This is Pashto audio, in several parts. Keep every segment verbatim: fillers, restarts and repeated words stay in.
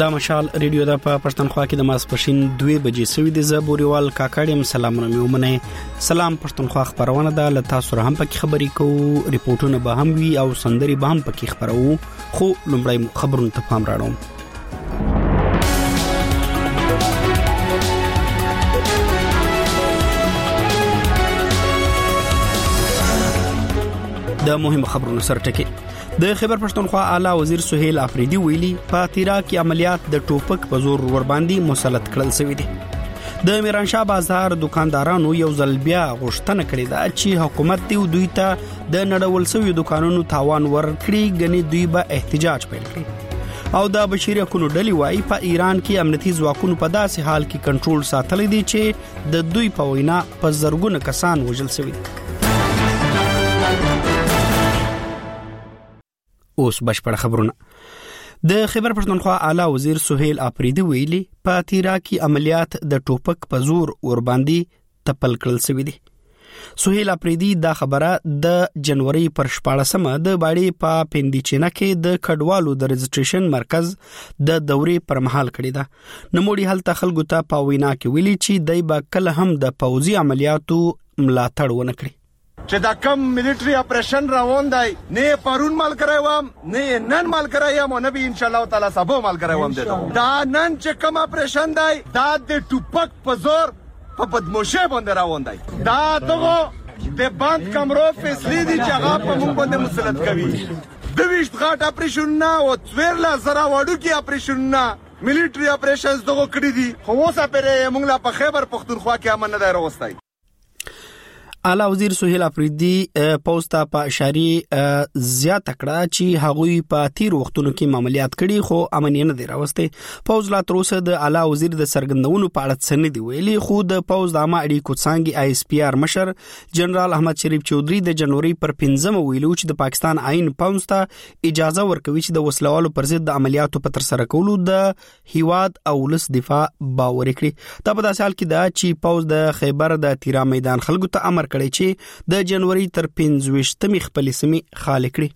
دا مشال ریډیو د پښتونخوا کې د ماسپښین دوه بجې سوي د زبوريوال کاکړم سلامونه مې ومنه. سلام پښتونخوا خبرونه ده ل تاسو هم پکې خبرې کوو، ریپورتونه به هم وي او سندري به هم پکې خبرو، خو لومړی خبرونه ته پام راړم. د مهم خبرونو سره ټکی د خیبر پښتونخوا اعلی وزیر سهیل افریدي ویلي په تیرا کې عملیات د ټوپک په زور ور باندې مسلط کړل شوی دي. د میرانشاه بازار دکاندارانو یو ځل بیا غوښتنه کړې ده چې حکومت دی دوی ته د نړول شوی دکانونو تاوان ورکړي، غني دوی به احتجاج پیل کړي. او د بشري حقوقو ډلې وايي په ایران کې امنیتي ځواکونو په داسې حال کې کنټرول ساتلې دي چې د دوی په وینا په زرګونه کسان وژل شوي دي. اوس بشپړ خبرونه. د خیبر پښتونخوا اعلی وزیر سهیل افریدي ویلي په تیرا کې عملیات د ټوپک په زور ور باندې تپل کړل شوی دي. سهیل افریدي دا خبره د جنوري پر شپاړسمه د باړې په پندیچینه کې د کډوالو د رجسټریشن مرکز د دورې پر مهال کړی ده. نموړي هلته خلکو ته په وینا کې ویلي چې دای با کله هم د پوځي عملیاتو ملاتړ ونه کړي. چې دا کم ملټری اپریشن روان دی نه پرون مال کراوم نه نن مال کرایم او نه به ان شاء الله تعالی سبا مال کراوم دته دا نن چې کم اپریشن دی دا د ټوپک په زور په بدموشه باندې روان دی. دا دغه د بند کمرو فیصله دي چې هغه په موږ باندې مسلط کوي. د ویشت غاټ اپریشن نه او څویرلا زرا وړو کې اپریشن نه ملټری اپریشنز دغه کړی دي. خو اوسه پرې موږ لا په خیبر پښتونخوا کې امن نه دی راوستای. اعلی وزیر سهیل افریدي پوسټا په اشاری زیات کړه چې هغوی په تیر وختونو کې عملیات کړي خو امن نه دی راوسته. پوز لا تر اوسه د اعلی وزیر د سرګندونو په اړه څه نه دی ویلي، خو د پوز د عامه اړیکو څنګه آی اس پی آر مشر جنرال احمد شریف چودري د جنوري پر پنځمه ویلو چې د پاکستان عین پوسټا اجازه ورکوي چې د وسلوالو پر ضد د عملیاتو په تر سره کولو د هیواد او ولس دفاع باور کړي. دا په داسې حال کې ده چې پوز د خیبر د تیرا میدان خلکو ته امر کړی چې د جنوري تر پنځويشتمې خپل سیمې خالي کړي.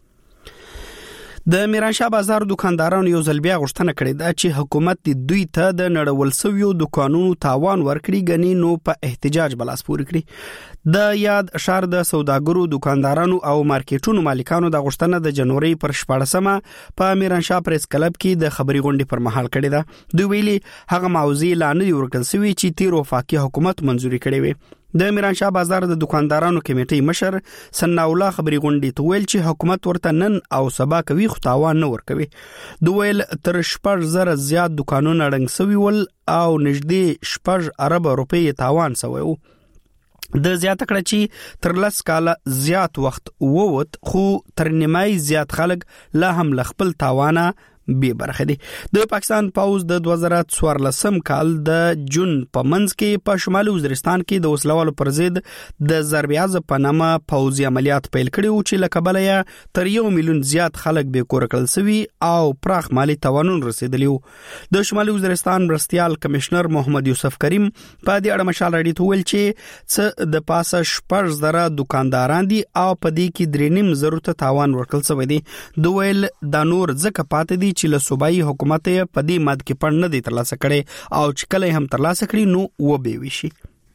د میرانشاه بازار دکاندارانو یو ځل بیا غوښتنه کړې ده چې حکومت دوی ته د نړول شویو دکانونو تاوان ورکړي، غني نو په احتجاج بلاس پوري کړي. د یاد اشار د سوداګرو دکاندارانو او مارکیټونو مالکانو د غوښتنه د جنوري پر شپاړسمه په میرانشاه پریس کلب کې د خبري غونډې پر مهال کړې ده. دوی ویلي هغه موضوع اعلان ورکړل شوی چې تیر وفاقي حکومت منزوري کړې وي. د میرانشاه بازار د دکاندارانو کمیټې مشر ثنا الله خبري غونډې ته ویل چې حکومت ورته نن او سبا کوي خو تاوان نه ورکوي. دوی ویل تر شپږ زره زیات دکانونه رنګ سوي ول او نږدې شپږ ارب روپۍ تاوان سوی وو. د زیات کړه چې تر لس کاله زیات وخت ووت خو تر نیمای زیات خلک لا هم لخپل تاوانه بي برخه دي. د پاکستان پاوز د دوه زره څوارلسم کال د جون په منځ کې په شمالي وزیرستان کې د وسلوالو پر ضد د ضربیاز په نامه پوځي عملیات پیل کړي او چې لکه بلیا تر یو میلیون زیات خلک به کور کړل سوي او پراخ مالی تاوانون رسیدلی وو. د شمالي وزیرستان مرستيال کمشنر محمد یوسف کریم په دې اړه مشال راډیو ته ویل چې څه د پاسه شپږ زره دکانداران دي او په دې کې درې نیم زره ته تاوان ورکړل شوی دی. دوی ویل د نور ځکه پاتې دي چې له صوبایي حکومت په دې ماده کې پړ نه دی ترلاسه کړي او چې کله هم ترلاسه کړي نو و به وشي.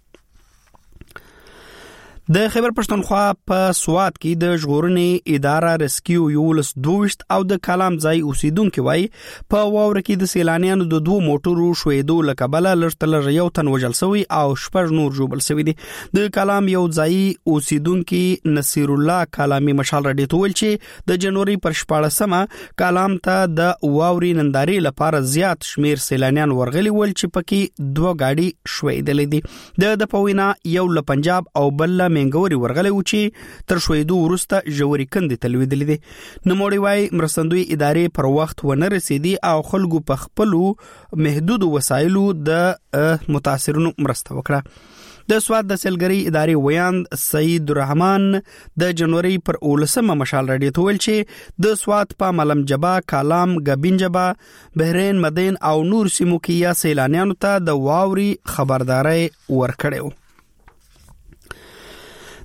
د خیبر پښتونخوا په سوات کې د ژغورنې اداره ریسکیو یولس دوشت او د کلام ځای اوسیدونکو وای په واور کې د سیلانیانو د دوه موټرو شوېدو لکبله لړتل یو تن وجل سوی او شپږ نور جوړل سوی دي. د کلام یو ځای اوسیدونکو نصیر الله کلامي مشال راډیو ته ویل چې د جنوري پر شپاړسمه کلام ته د واوري ننداري لپاره زیات شمیر سیلانیان ورغلي ول چې پکې دوه گاډي شوېدلې دي. د د پوینا یو له پنجاب او بل منګوري ورغلي و چې تر شویدو ورسته جوړی کندې تلویدلې دي. نموړي وای مرستندوی ادارې پر وخت ونه رسیدي او خلکو په خپلو محدود وسایلو د متاثرونو مرسته وکړه. د سواد د سیلګری ادارې ویاند سید الرحمن د جنوري پر اولسمه مشال راډیو ته ویل چې د سواد په ملم جبا، کالام، غبین جبا، بحرین، مدین او نور سیمو کې یا سیلانیانو ته د واوري خبرداري ورکړیو.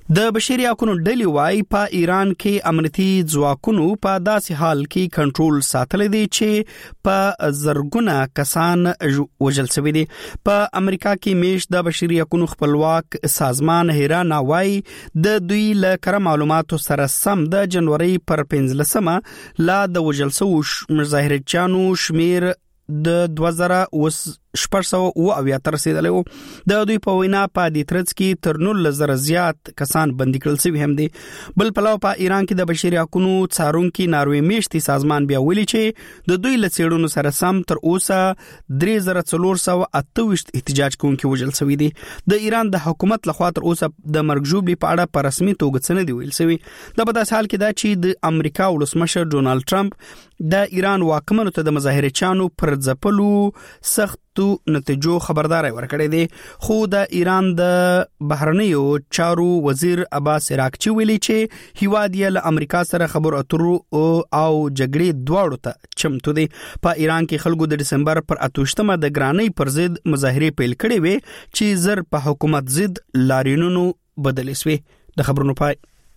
د بشري حقوقو ډلې وايي په ایران کې امنیتي ځواکونو په داسې حال کې کنټرول ساتل دي چې په زرګونه کسان وژل شوي دي. په امریکا کې میش د بشري حقوقو خپلواک سازمان هیرانا وايي د دوی له کره معلوماتو سره سم د جنوري پر پنځلسمه لا د وژل شوو مظاهرچیانو شمیر د دوه زره شپږ سوه اوه اویا ته رسیدلی و. د دوی په وینا په دې ترڅ کې تر نولس زره زیات کسان بندي کړل شوي هم دي. بل پلو په ایران کې د بشري حقوقو څارونکي ناروې میشتي سازمان بیا ویلي چې د دوی له څېړنو سره سم تر اوسه درې زره څلور سوه اته ویشت احتجاج کوونکي وژل شوي دي. د ایران د حکومت لخوا تر اوسه د مرګ ژوبلې په اړه په رسمي توګه څه نه دي ویل شوي. دا په داسې حال کې ده چې د امریکا ولسمشر ډونالد ټرمپ د ایران واکمنو ته د مظاهرچیانو پر ځپلو سخت تو نتیجو خبرداري ورکړې دي. خو د ایران د بهرنیو چارو وزیر عباس عراقچی ویلي چې هیواد یې له امریکا سره خبرو اترو او جګړې دواړو ته چمتو دي. په ایران کې خلکو د دسمبر پر اتوشتمه د ګرانۍ پر ضد مظاهرې پیل کړې وي چې زر په حکومت ضد لاریونونو بدلې شوې. د خبرونو پای.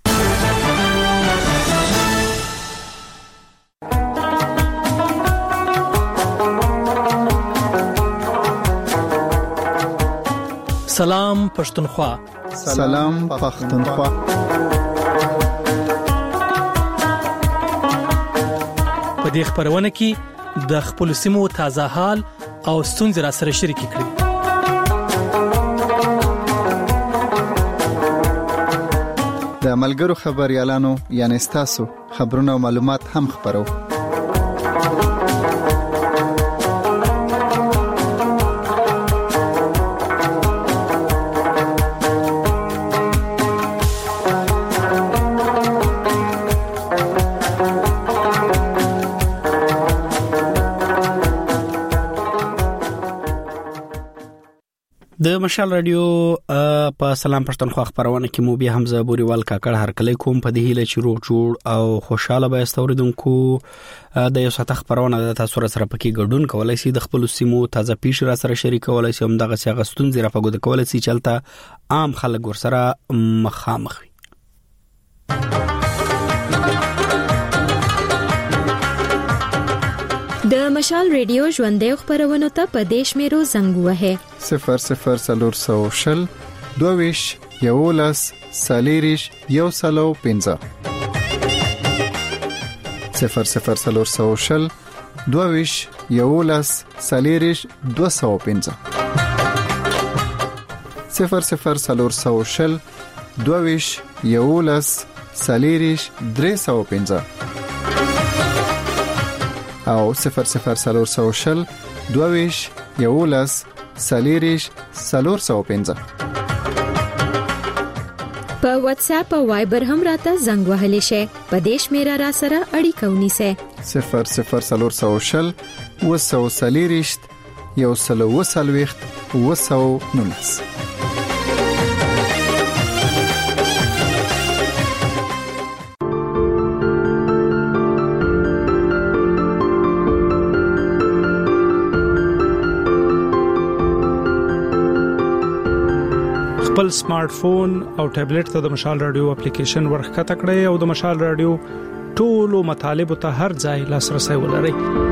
سلام پښتونخوا. سلام پښتونخوا. په دې خبرونه کې د خپل سیمو تازه حال او ستونزې را سره شریک کړئ. د ملګرو خبريالانو یعنی تاسو خبرونه او معلومات هم خبرو. د مشال رادیو په سلام پښتونخوا خبرونه کې مو بیا حمزه بوريوال کاکړ هر کله کوم په دې هیله چې روغ جوړ او خوشاله به استوریدونکو د یو ساعت خبرونه د تاسو سره پکې ګډون کولای شي. د خپل سیمو تازه پیښ را سره شریک کولای شي. هم دغه څنګه ستونزې را پګو د کولای شي چلته عام خلک ور سره مخامخ وي. د مشال ریډیو ژوندې خبرونه ته په دیش میرو زنګ وه صفر صفر سلور سو شل دویش یولس سالیریش یو سلو پنځه صفر صفر سلور سو شل دویش یولس سالیریش دو سو پنځه صفر صفر سلور سو شل دویش یولس سالیریش درې سو پنځه او صفر صفر سلور سو شل دویش یولس سالیریش سلور سو پنځه. په واتس اپ او وایبر هم راته زنګ وهلی شي. په دیش میرا را سره اړیکه ونیسه. صفر صفر سلور سو شل وسو سالیریش یو سلو وسلويخت وسو نونس. خپل سمارټ فون او ټابلیټ ته د مشال رادیو اپلیکیشن ورخته کړئ او د مشال رادیو ټولو مطالب ته هر ځای لاسرسي ولرئ.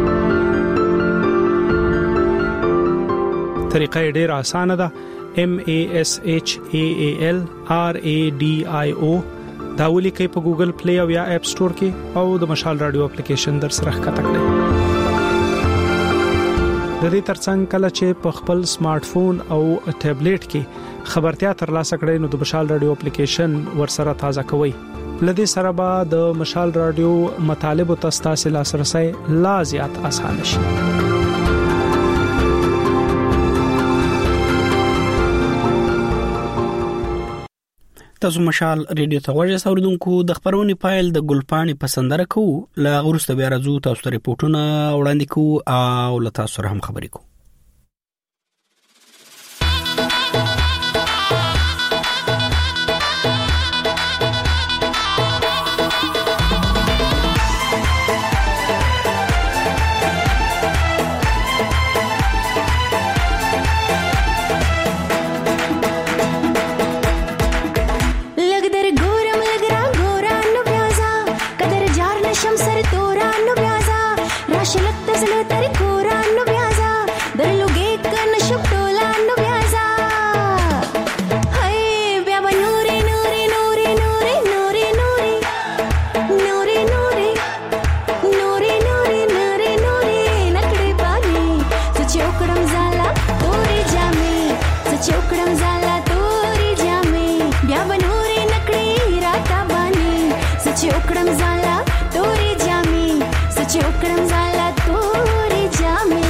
طریقه ډېر اسانه ده. M A S H A A L R A D I O دا ولیکئ په ګوګل پلی او یا اپ سٹور کې او د مشال رادیو اپلیکیشن در سره ښکته کړئ. د دې ترڅنګ کله چې په خپل سمارټ فون او ټابلیټ کې خبرتیا ترلاسه کړئ نو د مشال رادیو اپلیکیشن ورسره تازه کوئ. لدې سره به د مشال رادیو مطالب او تاسو لاسرسي لا زیات آسان شي. تاسو مشال ریډیو ته ورځ اوریدونکو د خبرونې پایل د ګلپانی پسندره کو لا غرسته بیا راځو تاسو ته ریپورتونه وړاندې کو او له تاسو سره هم خبرې کو. लगदा سچوکړم زالا تورې جامې سچوکړم زالا تورې جامې بیا بنورې نکړې راته باندې سچوکړم زالا تورې جامې سچوکړم زالا تورې جامې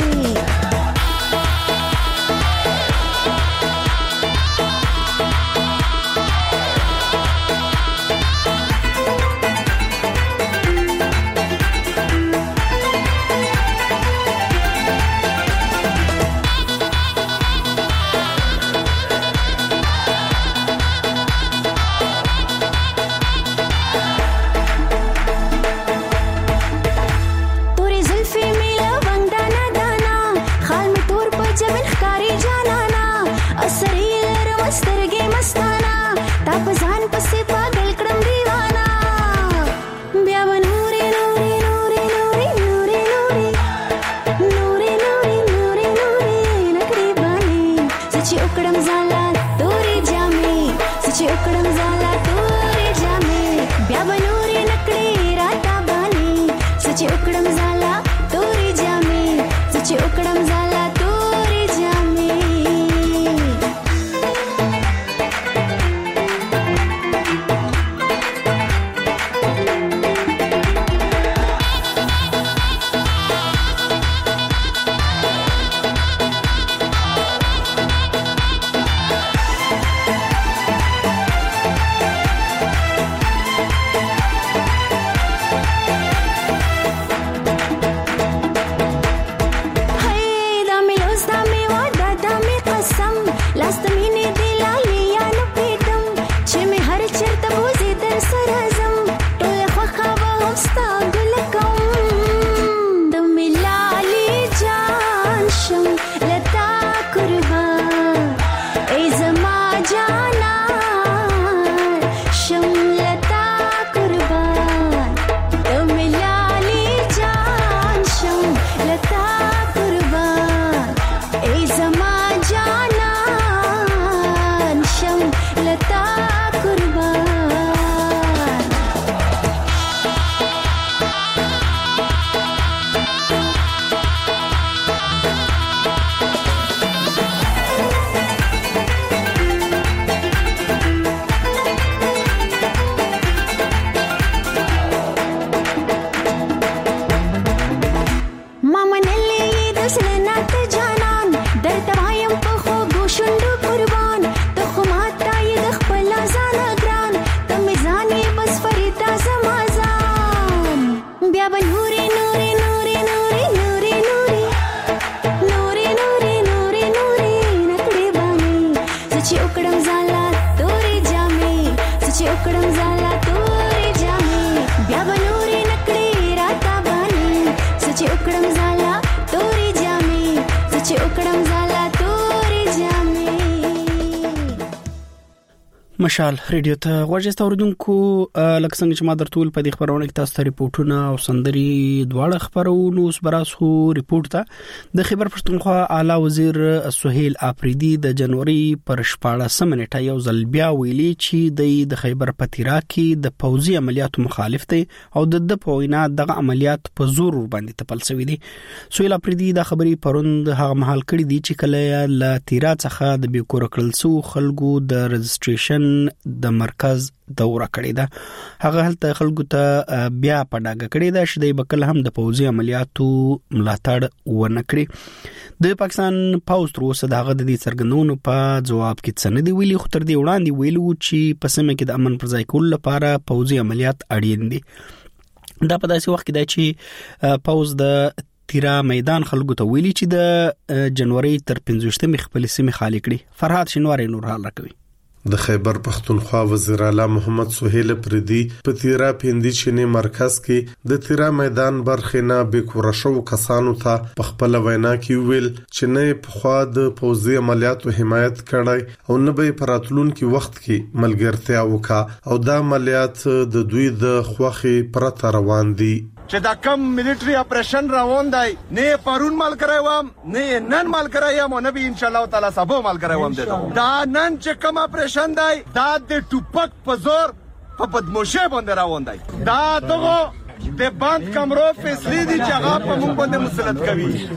مشال ریډیو ته ورجسته اوردونکو لکه څنګه چې ما درتول په دې خبرونه کې تاسو ته ریپورتونه او سندري دواړه خبرونه اوس براسو ریپورت ته د خیبر پښتونخوا اعلی وزیر سہیل اپریدي د جنوري پر شپاړسمه نیټه یو ځل بیا ویلي چې د خیبر پتیرا کې د پوځي عملیاتو مخالف دی او د د پوینا دغه عملیات په زور باندې تپل شوی دی. سہیل اپریدي د خبري پروند هغه محل کړی دی چې کله ل تیرا څخه د بیکور کړلسو خلکو د رجستریشن د مرکز دوره کړې ده. هغه هلته خلکو ته بیا پډاګه کړې ده چې د بکل هم د پوځي عملیاتو ملاتړ ونه کړي. د پاکستان پوز تر اوسه دغه د دې څرګندونو په جواب کې څه نه دی ویلي، خو تر دې وړاندې ویلو چې په سیمه کې د امن پر ځای کول لپاره پوځي عملیات اړین دي. دا په داسې وخت کې دی چې پوز د تیرا میدان خلکو ته ویلي چې د جنوري تر پنځوستمې خپل سیمه خالی کړي. فرحات شینواری نور حال راکوي. د خیبر پښتونخوا وزیر اعلی محمد سہیل اپریدي په تیرا پیندي چینه مرکز کې د تیرا میدان برخنه بیکورشو کسانو ته په خپل وینا کې ویل چې نه په خوا د پوځي عملیاتو حمایت کړای او نه به پراتلون کې وخت کې ملګرتیا وکا او دا عملیات د دوی د خوخي پرته روان دي. چې دا کم ملټری اپریشن روان دی نه پرون مال کراوم نه نن مال کرایم او نه به ان شاء الله تعالی سبا مال کراوم دته دا نن چې کم اپریشن دی دا د ټوپک په زور په بدموشه باندې روان دی. دا دغه د باند کمرو فیصله دي چې هغه په موږ باندې مسلط کوي.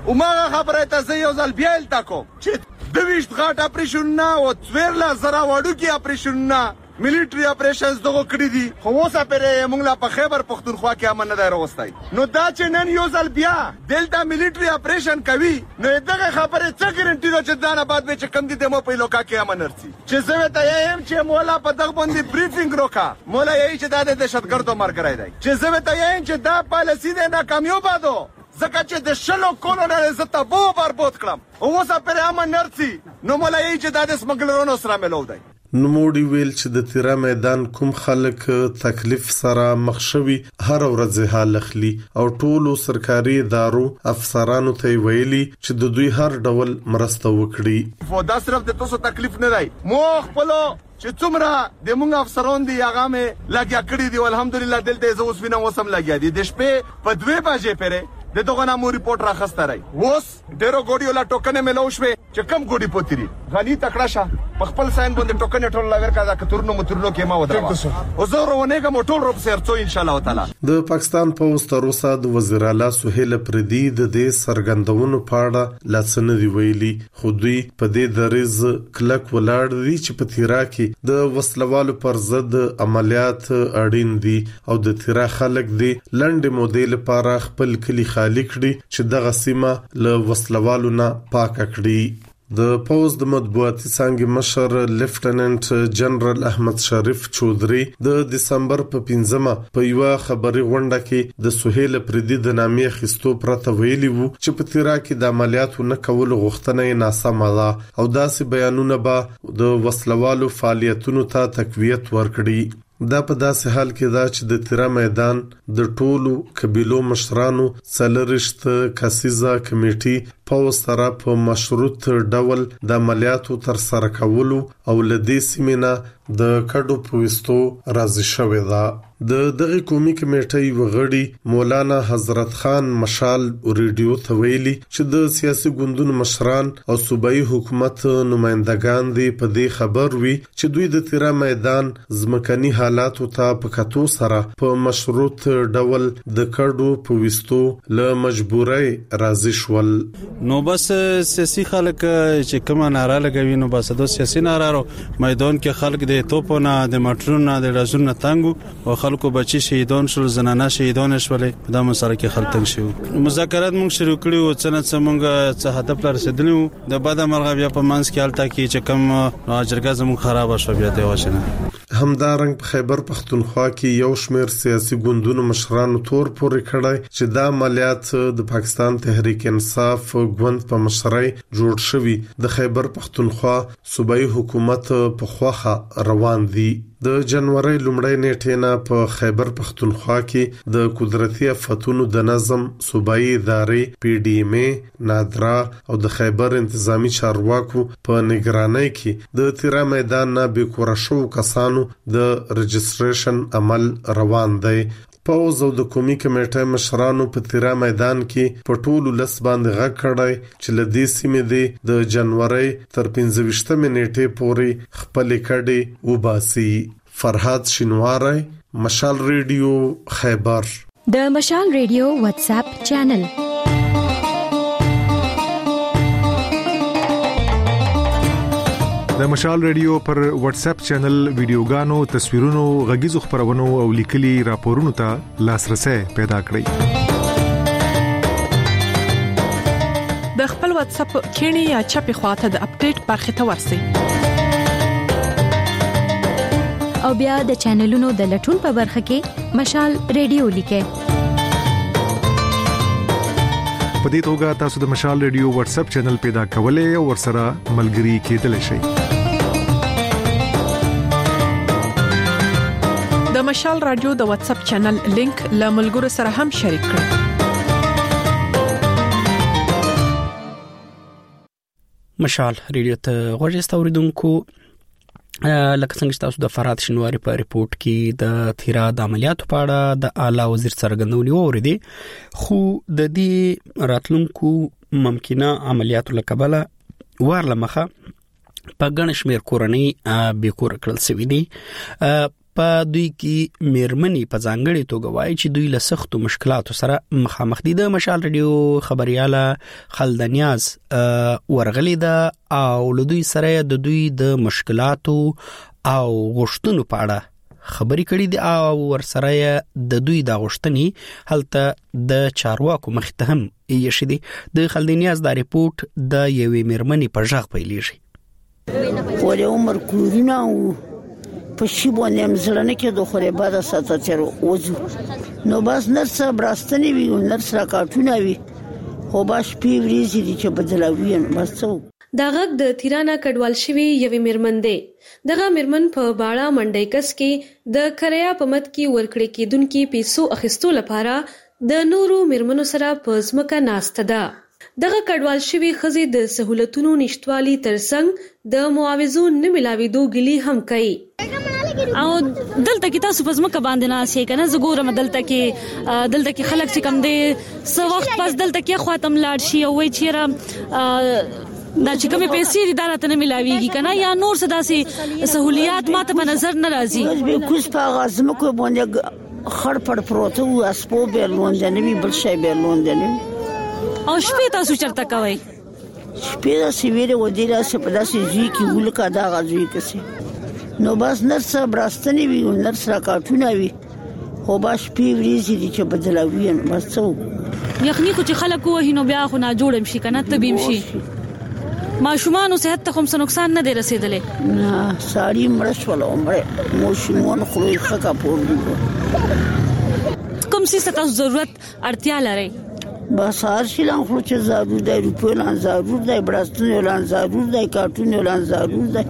او ما خبره ته یو ځل بیا الته کوم چې د ویشت غاټ اپریشن نه او څوېرلا زرا وړو کې اپریشن نه ملټری اپریشنز دغه کړی دي خو اوسه پرې موږ لا په خیبر پختونخوا کې امن نه دی راوستای نو دا چې نن یو ځل بیا دلته ملټری اپریشن کوي نو دغه خبره څه ګارانټي ده چې دا نه بعد به چې کم دي دمو په لوکا کې امن ورسي چې زه ته یم چې مولا په دغه باندې بریفینګ روکا مولا یې چې دا د دهشتګردو مرګ دی چې زه ته یم چې دا پالیسی نه ناکامیوبه ده زکه چې د شلو کولونل زته بو برباد کړم اوسه پرې امن نرسي نو مولا یې چې دا د سمګلرونو سره ملو دی نوموړي ویل چې د تیرا میدان کوم خلک تکلیف سره مخ شوي هر ورځ حال اخلي او ټولو سرکاري ادارو افسرانو ته ویلي چې د دوی هر ډول مرسته وکړي خو دا صرف د تاسو تکلیف نه دی مو خپل چې څومره د موږ افسران دي هغه مې لګیا کړی دی الحمدلله دلته زه اوس وینم وسم لګیا دي د شپې په دوه بجې پره د دغه نامو ریپورت راخسته راي اوس ډیرو ګوډي ولا ټوکنه ملو شوي چې کم ګوډي پوتري غني تکړه شه په خپل ساين باندې ټوکنه ټول لاګر کا دا کترونو مترونو کې ما ودا او زه روونه کوم ټول رب سرڅو ان شاء الله تعالی د پاکستان پوز تر اوسه د وزیر اعلی سهیل پردي د دې سرګندونو پاړه لاسنه دی ویلي خو دوی په دې دریز کلک ولاړ دي چې په تیرا کې د وسلوالو پر ضد عملیات اړین دي او د تیرا خلک دي لنډ موډل لپاره خپل کلی خالی کړي چې دغه سیمه له وسلوالو نه پاک کړي د پوز د مطبوعاتي څنګه مشر لیفټننټ جنرال احمد شریف چودري د دسمبر په پنځمه په یو خبري غونډه کې د سهیل پردي د نامې خستو پرته ویلي وو چې په تیرا کې د عملیاتو نه کول غوښتنه یې ناسمه ده او داسې بیانونه به د وسلوالو فعالیتونو ته تقویت ورکړي دا په داسې حال کې دا چې د تیرا میدان د ټولو قبيلو مشرانو څلرشت کسيزه کمیټي په سره په مشروط ډول د عملیاتو تر سره کولو او لدې سیمینه د کډو پويستو راځي شوې ده د دغه قومي کمیټې وغړي مولانا حضرت خان مشال ریډیو ته ویلي چې د سیاسي ګوندونو مشران او صوبایي حکومت نمائندگان دي په دې خبر وي چې دوی د تیرا میدان ځمکني حالات ته په کتو سره په مشروط ډول د کډو پويستو له مجبورۍ راځي شول نو بس سیاسي خلک چې کومه ناره لګوي نو بس د سیاسي نارو میدان کې خلک د توپونه د مټرونو د رازونو تنګو او خلکو بچي شهیدان شول زنانه شهیدان شول د مسره کې خلک تنګ شو مذاکرات موږ شروع کړو او څنګه څنګه څه هدف لر رسیدلو د بعد مرغه بیا په مانس کې حالت کې چې کم اجرګه زموږ خراب شو بیا دی وښنه همدارنګ په خیبر پختونخوا کې یو شمېر سیاسي ګوندونو مشرانو تور پورې کړای چې دا عملیات د پاکستان تحریک انصاف ګوند په مشرۍ جوړ شوی د خیبر پختونخوا صوبایي حکومت په خواخه روان دي د جنوري لومړۍ نیټې نه په خیبر پختونخوا کې د قدرتي آفتونو د نظم صوبایي ادارې پی ډی ایم ای نادرا او د خیبر انتظامی چارواکو په نگرانۍ کې د تیرا میدان نه به کورشو کسانو د رجستریشن عمل روان دی پوز او د قومي کمیټې مشرانو په تیرا میدان کې په ټولو لس باندې غږ کړی چې لدې سیمې دی د جنوري تر پنځه ویشتمې نیټې پورې خپل کډې وباسي فرحات شینواری مشال ریډیو خیبر د مشال ریډیو واتس اپ چینل د مشال ریډیو پر واتس اپ چینل ویډیوګانو تصویرونو غږیزو خبرونو او لیکلي راپورونو ته لاسرسي پیدا کړئ د خپل واتس اپ کینی یا چپی خواته د اپډیټ برخه ته ورسئ او بیا د چینلونو د لټون په برخه کې مشال ریډیو لیکئ په دې توګه تاسو د مشال ریډیو واتس اپ چینل پیدا کولای او ورسره ملګري کېدلی شئ د مشال رادیو د واتس اپ چینل لینک له ملګرو سره هم شریک کړئ مشال ریډیو ته غوښتل اوریدونکو لکه څنګه چې تاسو د فرات شینواری په ریپورت کې د تیرا د عملیاتو په اړه د اعلی وزیر څرګندونې وریدي خو د دې راتلونکو ممکنه عملیاتو لکبله ورلمخه په ګڼ شمېر کورنۍ به کور کړل سوي دي په دوی کې میرمنې په ځانګړي توګه وایي چې دوی له سختو مشکلاتو سره مخامخ دي. د مشال رادیو خبرياله خلدنیاز ورغلي ده او له دوی سره د دوی د مشکلاتو او غوښتنو په اړه خبري کړي دي او ورسره د دوی د غوښتنې هلته د چارواکو مخته هم یې شدي. د خلدنیاز د ریپورت د یوې میرمنې په ژغ پیلېږي. ولې عمر کورونه او په شی باندې مزلنه کې د خوري بعد ساته تر وځو نو بس نرس براستنی وی نرس راکاټونه وی خو باش پی وریزي دي چې بدلوي بس څو. دا غږ د تیرانا کډوال شوی یوې میرمن دی. دغه میرمن په باړه منډای کس کې د کریا په مت کې ورکړې کېدونکو پیسو اخیستو لپاره د نورو میرمنو سره په ځمکه ناسته ده. دغه کډوال شوی خزي د سہولتونو نشټوالي ترڅنګ د معاوضو نه ملاويدو ګلي هم کوي. او دلته کې تاسو په ځمکه باندې ناسې کنه زګورم دلته کې دلته کې خلک چې کم دي سو وخت پس دلته کې خاتم لاړ شي او وای چیرې دا چې کومې پیسې دي دا راته نه ملاويږي کنه یا نور څه داسې سہولیات ماته په نظر نه راځي. به کوس په غازم کو باندې خړ پړ پروت او اسپو به لوندنه بل شي به لوندنه او شپې تاسو چرته کوي؟ شپې دا سیویره ودیره سه په داسې ځای کې ولکا دا غځوي کسي نو بس نرس براستنی وی نرس راکاټونه وی خو باش پی وریزي دي چې بدلوي بس څو. یخني خو چې خلک وه نو بیا خو نه جوړم شي کنه تبیم شي ماشومان صحت ته کوم څه نقصان نه دی رسیدلې نه ساړي مړ شول عمره ماشومان خو یې خکا پور دي کوم څه تاسو ضرورت اړتیا لري بس هر شي لان خو چې ضرور دی روپو لان ضرور دی برستون لان ضرور دی کارتون لان ضرور دی.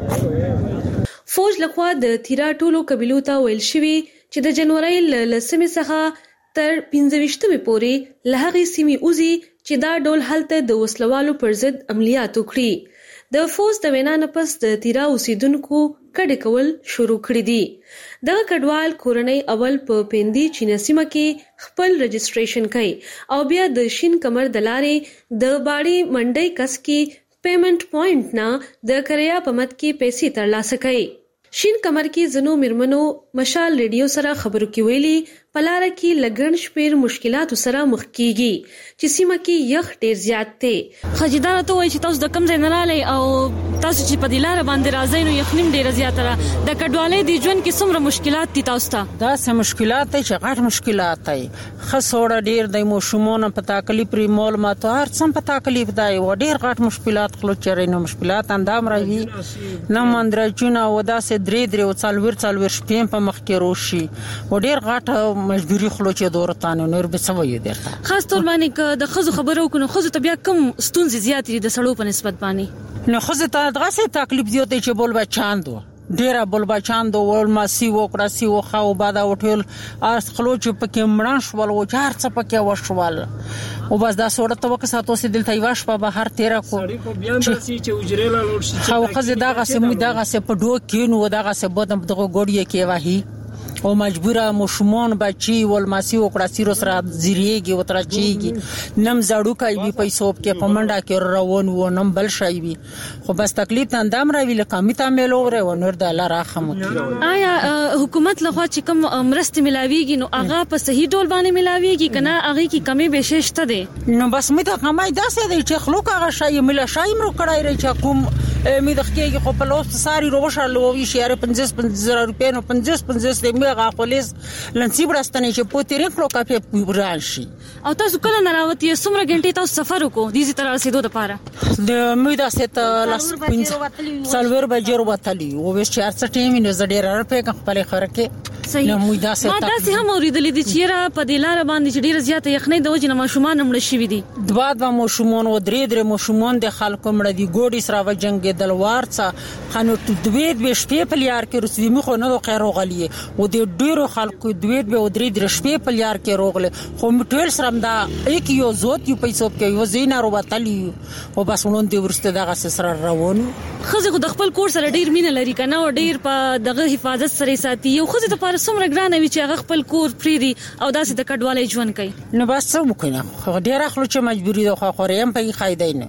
فوج لخوا د تیرا ټولو قبیلو ته ویل شوی چې د جنوري لسمې څخه تر پنځه پورې له هغې سیمې اوزي چې دا ډول هلته د وسلوالو پر ضد عملیات وکړي. د فوج د وینا نه پس د تیرا اوسیدونکو کډې کول شروع کړي دي. دغه کډوال کورنۍ اول په پیندي چینه سیمه کې خپل رجسټریشن کوي او بیا د شین کمر د لارې د باړې منډي کس کې پیمنٹ پوینټ نه د کریا په مت کې پیسې ترلاسه کوي. شین کمر کې زنو میرمنو مشال ریډیو سره خبرو کې ویلي پلار کې لګن شپیر مشکلات سره مخ کیږي چې سیمه کې یخ ډیر زیات دی. خجیدار ته وایي چې تاسو د کم ځای نه رالی او تاسو چې په دلاره باندې راځئ نو یخنیم ډیر زیات را د کډوالۍ د ژوند کې څومره مشکلات دي تاسو ته؟ دا سه مشکلات دي چې غټ مشکلات دي خسوړه ډیر د موشمونه په تکلیف ری مول ما ته هر څم په تکلیف دی و ډیر غټ مشکلات خلک چرې نو مشکلات اندام راوي نه مندرچونه و داسې درې درې او څلور څلور شپې په مخ کې روشي و ډیر غټ مجبوری خلک چې دورتانه نور به سوي درته خاص تور باندې ک د خزو خبرو کو نو خزو ته بیا کم ستونزې زیات دي د سړو په نسبت باندې نو خزو ته دغه تکلیف دی چې بول بچاندو ډیر بول بچاندو ول ما سی وکړه سی وخه او بعد وټول اس خلک پکې مړان شول او چار څه پکې وشول او بس دا سوړه ته وکړه تاسو دلته یواش په بهر تیر کو بیا د سی چې وجرېلا لوړ شي خو خزه دغه سمو دغه سه په دوه کې نو دغه سه بودم دغه ګوډیه کې وایي او مجبوره مشمون بچي ول ماسي وکړه سیرو سره زیریږي او ترچیږي نم زړو کوي په پیسو کې پمنډا کې روان و نم بل شي وي خو بس تکلیف ته اندام راوي لکه میته ملو ور و نور د الله راخم آیا حکومت لخوا چې کوم مرست ملاويږي نو هغه په صحیح ډول باندې ملاويږي کنه هغه کی کمی بشش ته دي نو بس میته کمای داسې دی چې خلک هغه شي ملا شایم رو کړای ری چې کوم می دخکیږي خو په لوست ساری روبشه لووي شهر پنځه پنځه روپیا نو پنځه پنځه دې هغه پولیس لنسی برستنه چې پوتې رکلو کافي برانشي او تاسو کله نه راوتی سمره غنټه تاسو سفر وکړو د دې تر رسیدو لپاره د میدا ست لاس پنځه سلور بجر وتلی او وس چار څه ټیم نه زډیر راپې خپل خرکه صحیح میدا ست ما تاسو هم اوریدلې دي چې را په دلاره باندې چې ډیر زیاته یخنۍ د وجنه ماشومان مړ شي دي دباد و ماشومان و درې درې ماشومان د خلکو مړ دي ګوډي سره و جنگ دلوار څه خنو دوید به شپې په لیار کې رسوي مخ نه خیر غلی و د ډیرو خلکو دوید به درې درې شپې په لیار کې روغله خو مټول سره دا یک یو زوت یو پیسو کې یو زینا روبتلی او بس ولون دی ورسته دغه سره روان خزه د خپل کور سره ډیر مینه لري کنه او ډیر په دغه حفاظت سره ساتي یو خزه ته پر سمره ګرانه وی چې هغه خپل کور پریدي او داسې د کډوالۍ ژوند کوي نو بس څه وکړم خو ډیر خلک چې مجبوری ده خو خوریم په خایدای نه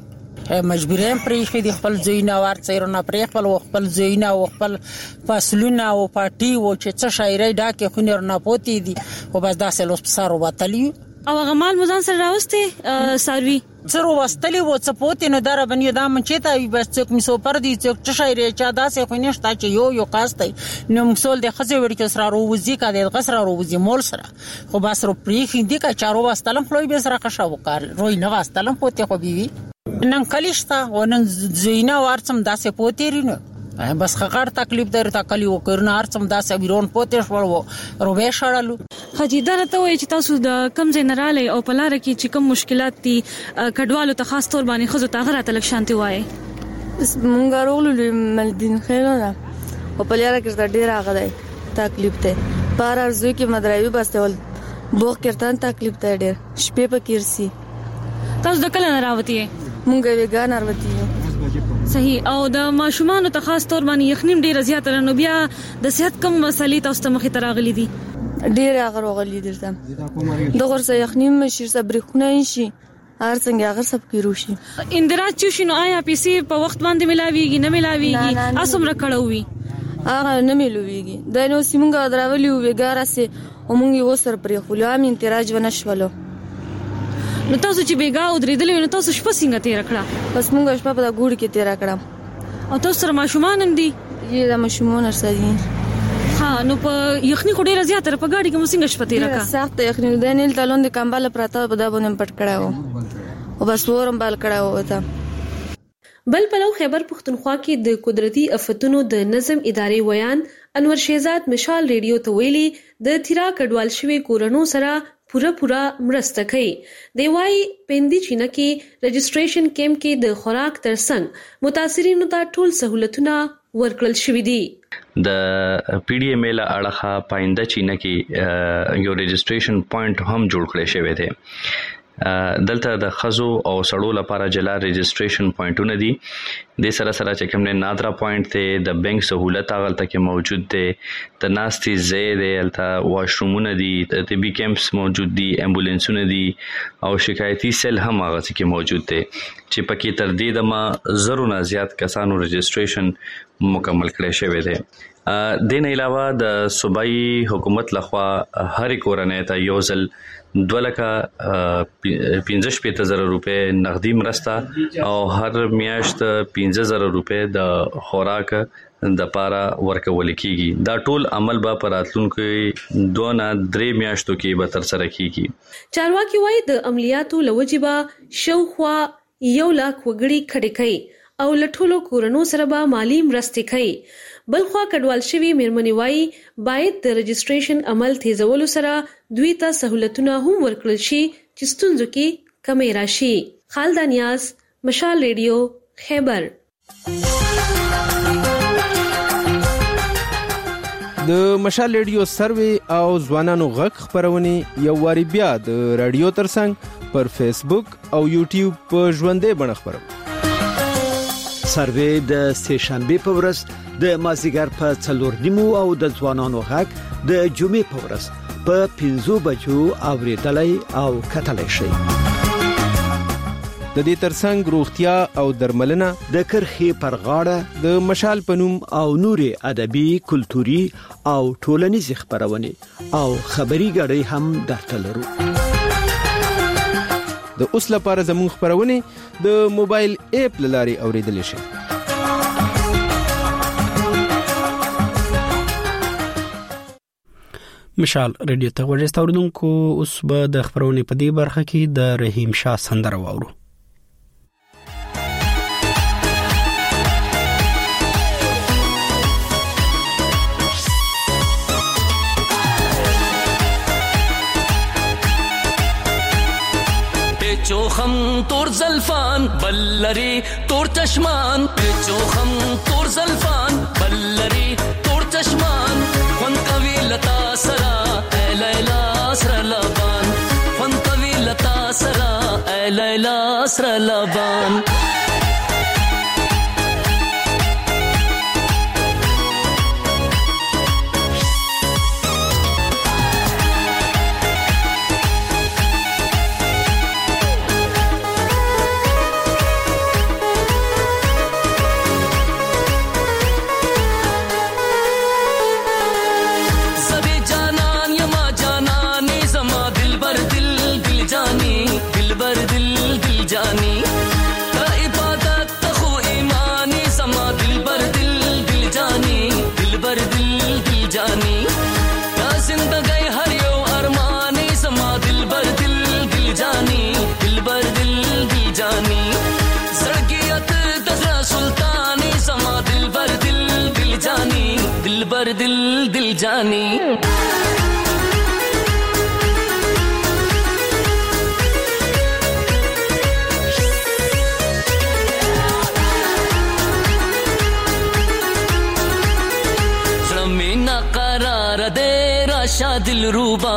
مجبورې پرې خې د خپل زوینه ورڅېرونه پرې خپل خپل زوینه او خپل فاصلونه او پارټي او چې څه شاعري ډاکه خونر نه پوتې دي او بس داسې لوس سارو وتلی او غمال مزان سره راوسته ساروي زرو واستلی و څه پوتې نو در باندې دا منچته وي بس څوک میسو پر دي څوک څه شاعري چا داسې خونښت چې یو یو کاستي نو مسول د خزه وړ کې سره روزي کا د غسر روزي مول سره خو بس رو پرې خې دي کا چارو واستلم خلوی به سره قشا وکړ روي نه واستلم پوتې خو بيوي نن کلیشتا ونن زینا ورڅم داسې پوتې رینو بس خغړ تکلیف در تکلی وکړنه ارڅم داسې بیرون پوتې شوړو روبه شړلو خجیدار ته وای چې تاسو د کم جنرال او پلار کې چې کوم مشکلات دي کډوالو ته خاص تور باندې خزو ته غره تلک شانتي وای مونږ راغلو ملدین خیرونه او پلار کې د ډیر هغه تکلیف ته بار ارزو کې مدراوي بس ول بوخ کړتان تکلیف ته ډیر شپې په کیرسي تاسو د کله راوتی مونږ ویګان راوتی صحیح او د ماشومان ته خاص تور باندې یخنیم ډیر زیات نو بیا د صحت کم مسلې تاسو ته مخې ته راغلي دي ډیر هغه راغلي دي د غرسه یخنیم شي صبرخونه شي هر څنګه هغه سب کې روشي اندراج چې شنو آیا پیسې په وخت باندې ملاويږي نه ملاويږي اسمره کړوي هغه نه ملويږي د نو سیمونګه دراولي وګاره سي او مونږ یو سر پرې خلام انتراج ونشولو نو تاسو چې بیګا ودرېدلې نو تاسو شپه څنګه تیر کړه بس مونږ شپه په ګوډ کې تیر کړه او تاسو سره ماشومان هم دي یې د ماشومان سره دي ها نو په یخني خو ډیره زیاته په گاډي کې مو څنګه شپه تیر کړه سخت یخني د نیل تلون د کمبل پراته په دا باندې پټ کړه او بس ورم بال کړه وته بل پلو خیبر پختونخوا کې د قدرتي آفتونو د نظم ادارې ویان انور شهزاد مشال ریډیو ته ویلي د تیرا کډوال شوی کورونو سره پورا پورا مرسته کوي دی وايي پندي چینه کې رجسټریشن کیمپ کې د خوراک ترڅنګ متاثرینو ته ټول سہولتونه ورکړل شوې دي د پی ډی ایم ال اړه پاینده چینه کې یو رجسټریشن پوینټ هم جوړ کړی شوی دی دلته د خزو او سړو لپاره جلا رجسټریشن پوینټونه دي د سره سره چې کوم نه نادرا پوینټ ته د بانک سہولت هغه کې موجود دي د ناستي زید الته واشرومونه دي طبي کیمپس موجود دي امبولانسونه دي او شکایتي سیل هم هغه کې موجود دي چې پکې تر دې د ما زرو نه زیات کسانو رجسټریشن مکمل کړی شوی دی دین علاوه د صوبایي حکومت لخوا هر کورنۍ ته یو ځل دوه لکه پنځه شپږ زره روپے نقدي مرسته او هر میاشت پنځه زره روپے د خوراک د پاره ورکول کیږي دا ټول عمل به پراتلونکو دوه نه درې میاشتو کې به تر سره کیږي چارواکي وايي د عملیاتو لوجبه شوخوا یو لاک وګړي کډې کوي او لټولو کورونو سره به مالی مرستې کوي بلخوا کډوال شوی میرمنې وايي باید د رجسټریشن عمل تیزولو سره دوی ته سہولتونه هم ورکړل شي چې ستونزو کې کمی راشي خالد نیاز مشال ریډیو خیبر د مشال ریډیو سروي او ځوانانو غږ خبرونه یو واری بیا د رادیو ترڅنګ پر فیسبوک او یوټیوب په ژوندې بڼه خبرو سروي د سهشنبه په ورځ د مازیګر په څلور نیمو او د ځوانانو غږ د جمعې په ورځ په پنځو بجو اوریدلای او کتلای شي د دې ترڅنګ روغتیا او درملنه د کرخي پر غاړه د مشال پنوم او نوري ادبي کلتوري او ټولنیز خبرونه او خبري غړي هم درته لرو د اوس لپاره زموږ خبرونه د موبایل اپ لاري اوریدل شي مشال ریډیو ته ورځ تاوردونکو اوس به د خبرونه په دې برخه کې د رحیم شاه سندره واورو چوخم تور زلفان بلری تور چشمان چوخم تور زلفان بلری تور چشمان خون کوي لتا سرا اے لیلا سر لبان خون کوي لتا سرا اے لیلا سر لبان बर दिल दिल जानी ज़मीना करार दे राशा दिल रूबा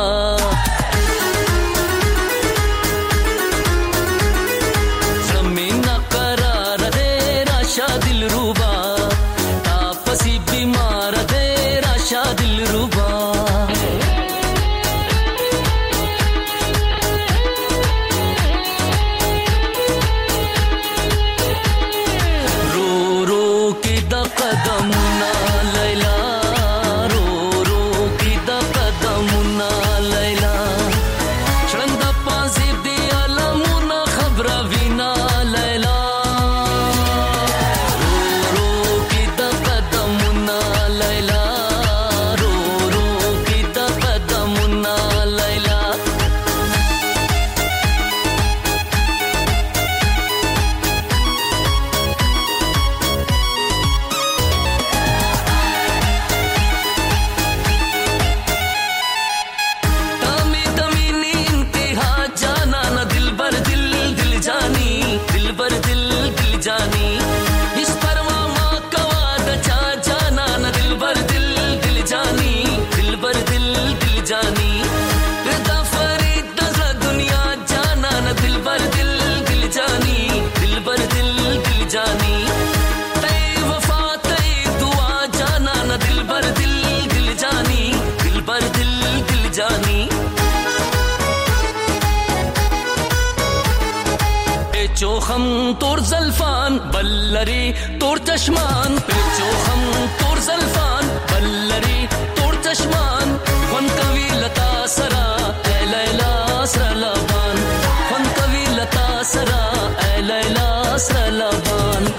चोखम तोर जल्फान बल्लरी तोर चश्मान पे चोखम तोर जल्फान बल्लरी तोर चश्मान फन कवि लता सरा ए लैला सरलबान फन कवि लता सरा ए लैला सरलबान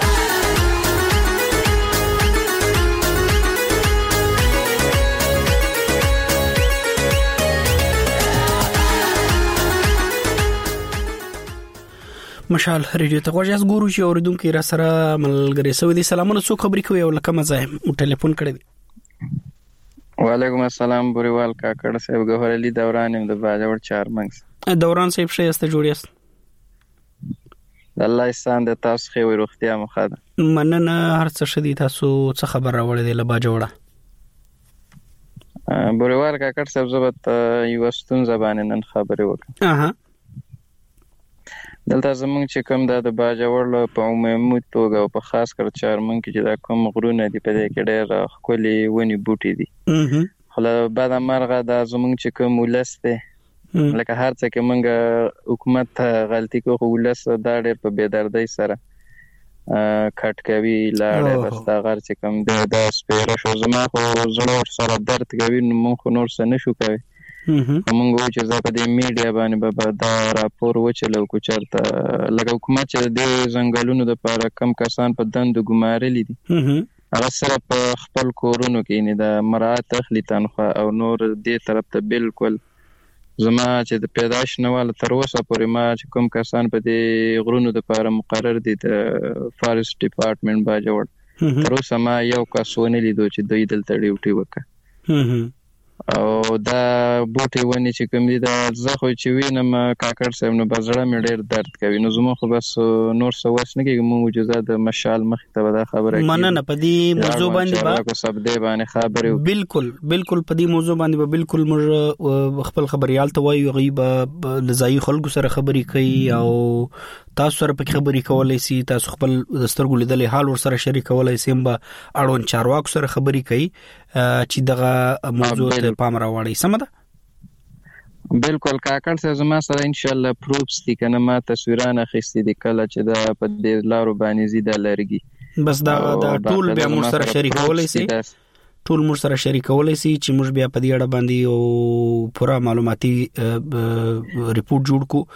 مشال ریډیو ته غوښیاس ګورو چې اوریدونکو را سره ملګری سوي دي سلامونه څو خبرې کوي او لکه مزه مو ټلیفون کړی دی وعلیکم السلام بوریوال کاکړ صاحب ګوهر علي دوران هم د باجوړ چارمنګ دوران صاحب شه است جوړیاست الله احسان د تاسو خو روغتیا مخاده مننه هر څه شدي تاسو څه خبر راوړی دی له باجوړه بوریوال کاکړ صاحب زبط یو ستون زبان نن خبرې وکړه اها دلته زمونږ چې کوم د باجوړ په عمومي توګه او په خاص کر چارمن کې چې دا کوم غرونه دي په دې کې ډېر خولي ونی بوټي دي خو بعد مرغه دا زمونږ چې کوم ولسته لکه هر څه کې مونږ حکومت غلطي کوي ولس دا ډېر په بيدردۍ سره کټ کوي لاړ بس دا غر چې کوم د سپیره شو زما خو زړه سره درد کوي نو مونږ نور څه نشو کوي موږ وایو چې زه په دې میډیا باندې به دا راپور وچلو کو چرته لکه حکومت چې د ځنګلونو د لپاره کم کسان په دند ګمارلي دي هغه سره په خپل کورونو کې نه د مراعات تخلی تنخواه او نور دې طرف ته بالکل زما چې د پیدائش نواله تر اوسه پورې ما چې کوم کسان په دې غرونو د لپاره مقرر دي د فارست ډپارټمنټ باجوړ تر اوسه ما یو کسونه لیدو چې دوی دلته ډیوټي وکړه او دا بوټي ونی چې کوم دي دا زه خو چې وینم کاکړ صاحب نو بزړه مې ډېر درد کوي نو زموږ خو بس نور څه وس نه کېږي مو موجوده د مشال مخ ته دا خبره کوي مننه په دې موضوع باندې با کو سب دې باندې خبره بالکل بالکل په دې موضوع باندې به بالکل موږ خپل خبريال ته وایو غیب لزای خلکو سره خبرې کوي او تاسو سره په خبرې کولای شي تاسو خپل دسترګو لیدلې حال ور سره شریک کولای شي به اړون چارواکو سره خبرې کوي چې دغه موضوع ته پام راوړي سم ده بالکل کاکړ صاحب زما سره ان شاء الله پروفس دي کنه ما تصویرانه خستې دي کله چې دا په دې لارو باندې زیاده لرګي بس دا دا ټول به موږ سره شریک کولای شي ټول موږ سره شریک کولای شي چې موږ بیا په دې اړه باندې او پوره معلوماتي ریپورت جوړ کو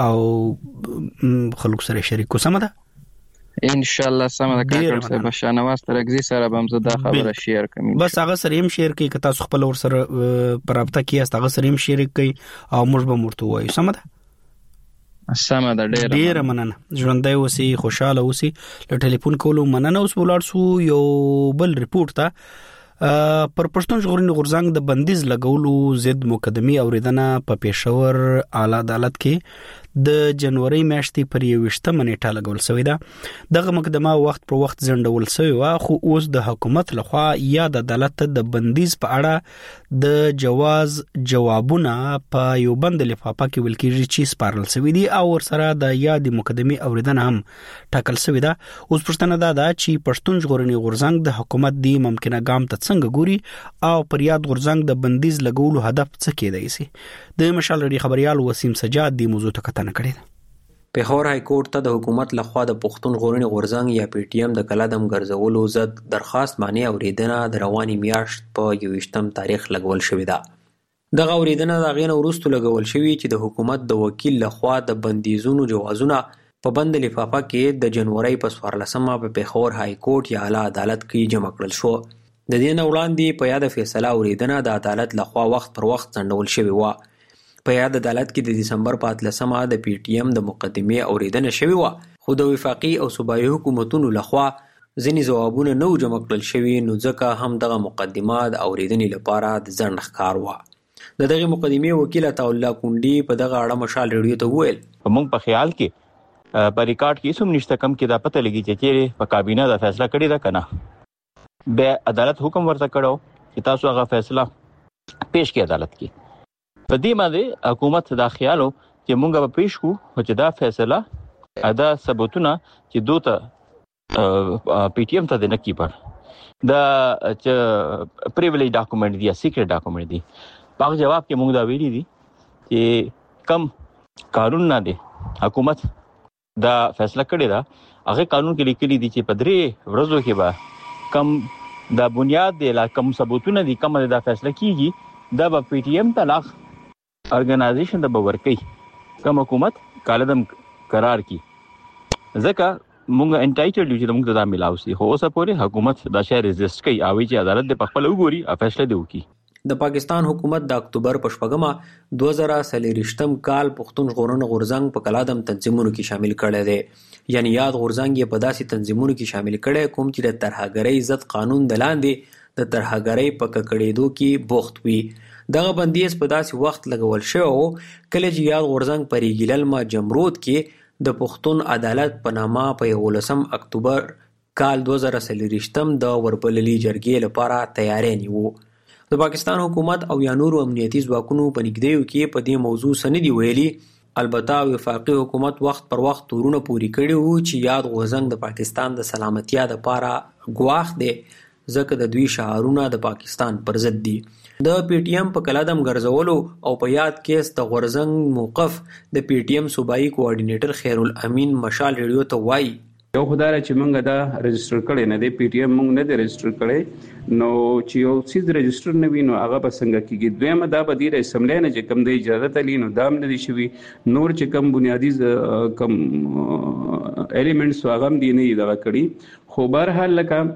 او خلکو سره شریک کو سم ده ان شاء الله سم ده کاکړ صاحب شانواز ترګزي سره به هم زه خبره شیر کوم بس هغه سره هم شیر کوي که تاسو خپل ور سره پرابطه کیاست هغه سره هم شریک کوي او موږ به مرته وایو سم ده سم ده ډیر ډیر مننه ژوندۍ اوسئ خوشاله اوسئ له ټلیفون کولو مننه اوس ولر سو یو بل ریپورت ته پر پښتون ژغورنې غورځنګ د بندیز لګولو ضد مقدمه اوریدنه په پېښور اعلی عدالت کې د جنوري میاشتې پر یوشتمه نیټه لګول شوې ده. دغه مقدمه وخت پر وخت ځنډول شوې و، خو اوس د حکومت لخوا یا د عدالت د بندیز په اړه د جواز جوابونه په یو بند لفافه کې ویل کېږي چې سپارل شوی دي او ورسره د یاد مقدمه اوریدنه هم ټاکل شوې ده. اوس پښتنه ده چې پښتون ژغورنې غورځنګ د حکومت دی ممکنه ګام ته څنګه ګوري او پر یاد غورځنګ د بندیز لګولو هدف څه کېدای شي. د مشال رډي خبريال وسیم سجاد دی موضوع ته کتنه کړې ده. پیښور های کورټ ته د حکومت لخوا د پښتون ژغورنې غورځنګ یا پی ټی ایم د کلادم ګرځولو ضد درخواست باندې اوریدنه د رواني میاشت په یوویشتم تاریخ لګول شوې ده. دغه اوریدنه د غین وروسته لګول شوې چې د حکومت د وکیل لخوا د بندیزونو جوازونه په بند لفافه کې د جنوري په څوارلسمه په پیښور های کورټ یا اعلی عدالت کې جمع کړل شو. د دې نه وړاندې په یاد فیصله اوریدنه د عدالت لخوا وخت پر وخت ځنډول شوې و. په یاد عدالت کې د دسمبر په اتلسمه د پی ټی ایم د مقدمه اوریدنه شوې و، خو د وفاقي او صوبایي حکومتونو لخوا ځینې ځوابونه نو جمع کړل شوي، نو ځکه هم دغه مقدمه د اوریدنې لپاره د ځنډ ښکار و. د دغه مقدمه وکیل عطاالله کونډي په دغه اړه مشال ریډیو ته وویل موږ په خیال کې په ریکارډ کې سم نشته کم کې دا پته لګی چې چیرې په کابینه دا فیصله کړې ده کنه، به عدالت حکم ورته کړو چې تاسو هغه فیصله پیش کړئ عدالت کې. په دې باندې حکومت دا خیالو چې مونږ به پیش کو چې دا فیصله ادا ثبوتونه چې دوته پی ټی ایم ته نه کیپر دا چې پریویلیج ډاکومنٹ دی یا سیکریټ ډاکومنٹ دی. په جواب کې مونږ دا ویلي دي چې کم قانون نه دی حکومت دا فیصله کړی دا هغه قانون کې لیکلي دي چې په درې ورځو کې به کم دا بنیاد دی لا کم ثبوتونه دي کم دا فیصله کیږي دا به پی ټی ایم ته لاغ ارګنایزیشن د باور کوي کوم حکومت کالدم قرار کی ځکه مونږ انټایټل یو چې موږ ته دا ملاو سي، خو اوسه پورې حکومت دا شی ریزیست کوي او چې عدالت د خپل وګوري او فیصله دی وکړي. د پاکستان حکومت د اکتوبر په شپږمه دوه زره څلوېښتم کال پښتون ژغورنې غورځنګ په کلادم تنظیمونو کې شامل کړی دی، یعنی یاد غورځنګ یې په داسې تنظیمونو کې شامل کړی کوم چې د ترهګرۍ ضد قانون د لاندې د ترهګرۍ په ککړېدو کې بوخت وي. دغه بندیز په داسې وخت لګول شوی کله چې یاد غورځنګ په ریګیللمه جمرود کې د پښتون عدالت په نامه په یولسم اکتوبر کال دوه زره څلوېښتم د وربللي جرګې لپاره تیاری نیو. د پاکستان حکومت او یا نورو امنیتي ځواکونو په نږدېیو کې په دې موضوع څه نه دي ویلي. البته وفاقي حکومت وخت پر وخت تورونه پوري کړي وو چې یاد غورځنګ د پاکستان د سلامتیا لپاره ګواښ دی، ځکه د دوی شعارونه د پاکستان پر ضد دي. د پی ټی ایم په کلادم ګرځولو او په یاد کیس د غورځنګ موقف د پی ټی ایم صوبایي کوارډینیټر خیرالامین مشال ریډیو ته وایي یو خدای چې مونږ دا رجستر کړی نه دی، پی ټی ایم مونږ نه دی رجستر کړی، نو چې یو سیز رجستر نه وي نو هغه به څنګه کیږي. دویمه دا به دی اسمبلی نه چې کم د اجازه تلی نو دام نه دي شوي، نور چې کم بنیادی کم ایلیمنټس هغه هم دی نه دغه کړي. خو بهرحال لکه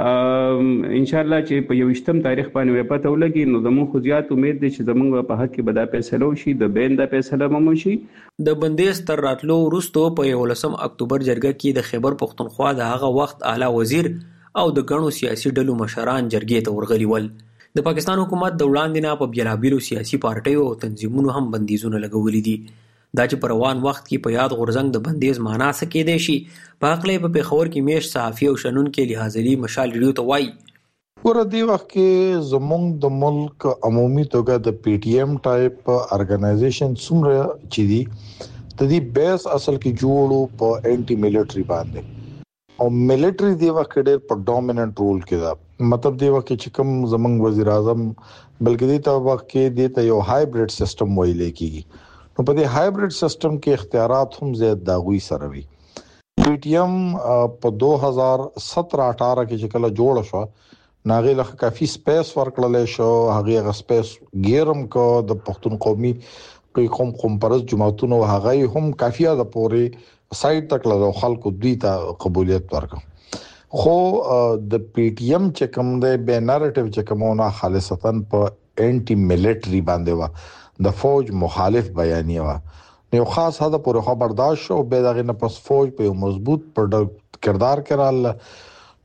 ان شاء الله چې په یوشتم تاریخ باندې پته ولګي نو زموږ خو زیات امید دي چې زموږ په حق کې به دا فیصله وشي، د بین دا فیصله به وشي. د بندیز تر راتلو وروسته په یولسم اکتوبر جرګه کې د خیبر پښتونخوا د هغه وخت اعلی وزیر او د ګڼو سیاسي ډلو مشران جرګې ته ورغلي ول. د پاکستان حکومت د وړاندې نه په بیلابیلو سیاسي پارټیو او تنظیمونو هم بندیزونه لګولي دي. دا چې په روان وخت کې په یاد غورځنګ د بندیز معنا څه کېدای شي په حق له په پیښور کې میش صحافي او شنن کې لحاظري مشال ریډیو ته وایي ور دی وخت کې زمونږ د ملک عمومي توګه د پی ټی ایم ټایپ ارګنایزیشن څومره چې دي د دې بیس اصل کې جوړو په انټي ملټري باندې او ملټري دی وخت ډېر په ډومیننٹ رول کې دا مطلب دی وخت چې کوم زمونږ وزیر اعظم بلکې دی ته وخت کې د یو هایبرید سیستم ویل کېږي. نو په دې هایبرید سیستم کې اختیارات هم زیات داغوي سره وي. پی ټی ایم په دوه هزار سत्रह اठारह کې چې کله جوړ شو ناغي له کافي سپیس ورکړل شو، هغه غ سپیس ګیرم کو د پښتون قومي کوم کوم پرز جماعتونو هغه هم کافي د پوري سایت تک له خلکو دوی ته قبولیت ورکړ. خو د پی ټی ایم چې کوم د به نریټیو چې کومه خالصتا په انټي ملټري باندې و د فوج مخالف بیانیه و، نو خاص هدا پورې خبرداشت شو به دغه نه پس فوج په مضبوط پر کردار کړل.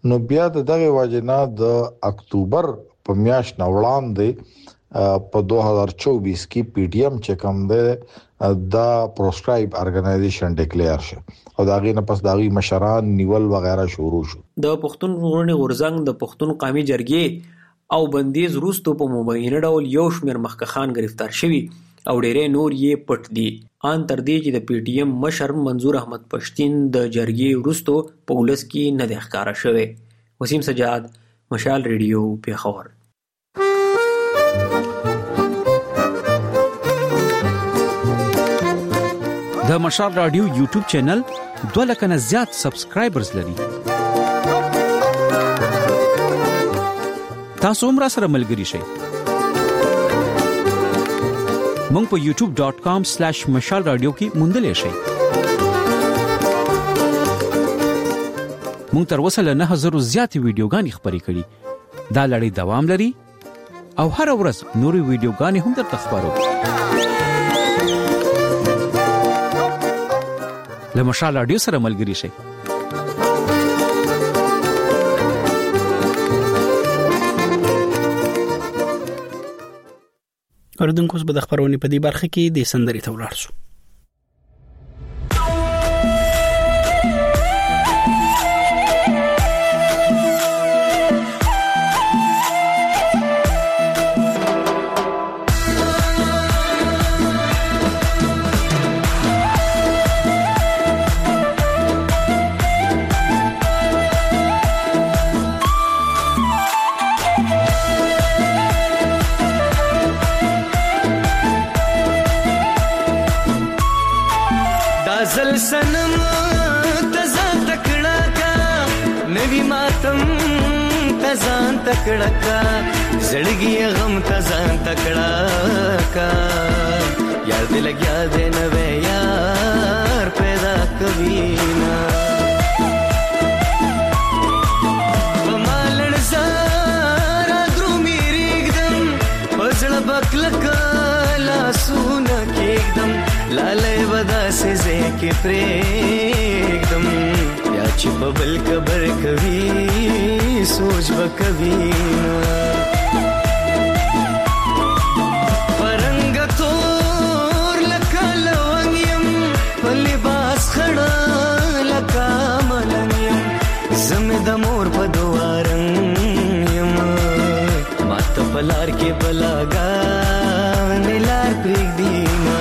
نو بیا دغه واجنا د اکتوبر په میاشت نه وړاندې په دوه هزار چوبیس کې پی ټی ایم چې کوم ده دا پروسکرایب ارګنایزیشن ډیکلیئر شو او دا غي نه پس دا غي مشران نیول وغیرہ شروع شو. د پښتون غورنی غورزنګ د پښتون قومي جرګې او بندیز روستو په مبینه ډول یو شمیر مخکخان گرفتار شوی او ډېرې نور یې پټ دي. ان تر دې چې د پی ټی ایم مشر منظور احمد پښتين د جرګې روستو په ولس کې نه د ښکارا شوی. وسیم سجاد، مشال ریډیو، پیښور. د مشال رادیو یوټیوب چینل دوه لک نه زیات سبسکرایبرز لري. تاسو هم را سره ملګري شئ. مونږ په یوټیوب ډاٹ کام سلیش مشال رادیو کې موندلې شئ. مونږ تر اوسه له نه هزار زیاتې ویډیوګانې خپرې کړې. دا لړۍ دوام لري او هر ورځ نورې ویډیوګانې هم درته خپرو. له مشال رادیو سره ملګري شئ. اوردونکو به د خبرونې په دې برخه کې د سندري ته ولاړ شو. زل سنم تزان تکڑا کا نوی ماتم تزان تکڑا کا زڑگی غم تزان تکڑا کا یار دل گیا دے نوے یار پیدا کبھی نا بمالن زارا درو میری اگدم وزل بکلکا لاسونا کی اگدم لالے ودا سے زے کے پریکدم یا چپ بل کبر کبھی سوچ بکبھی پرنگ تور لکا لونگیم پلباس کھڑا لکا ملنگیم زمد مور پدوارنگیم مات پلار کے بلاگا نلار پریک دیما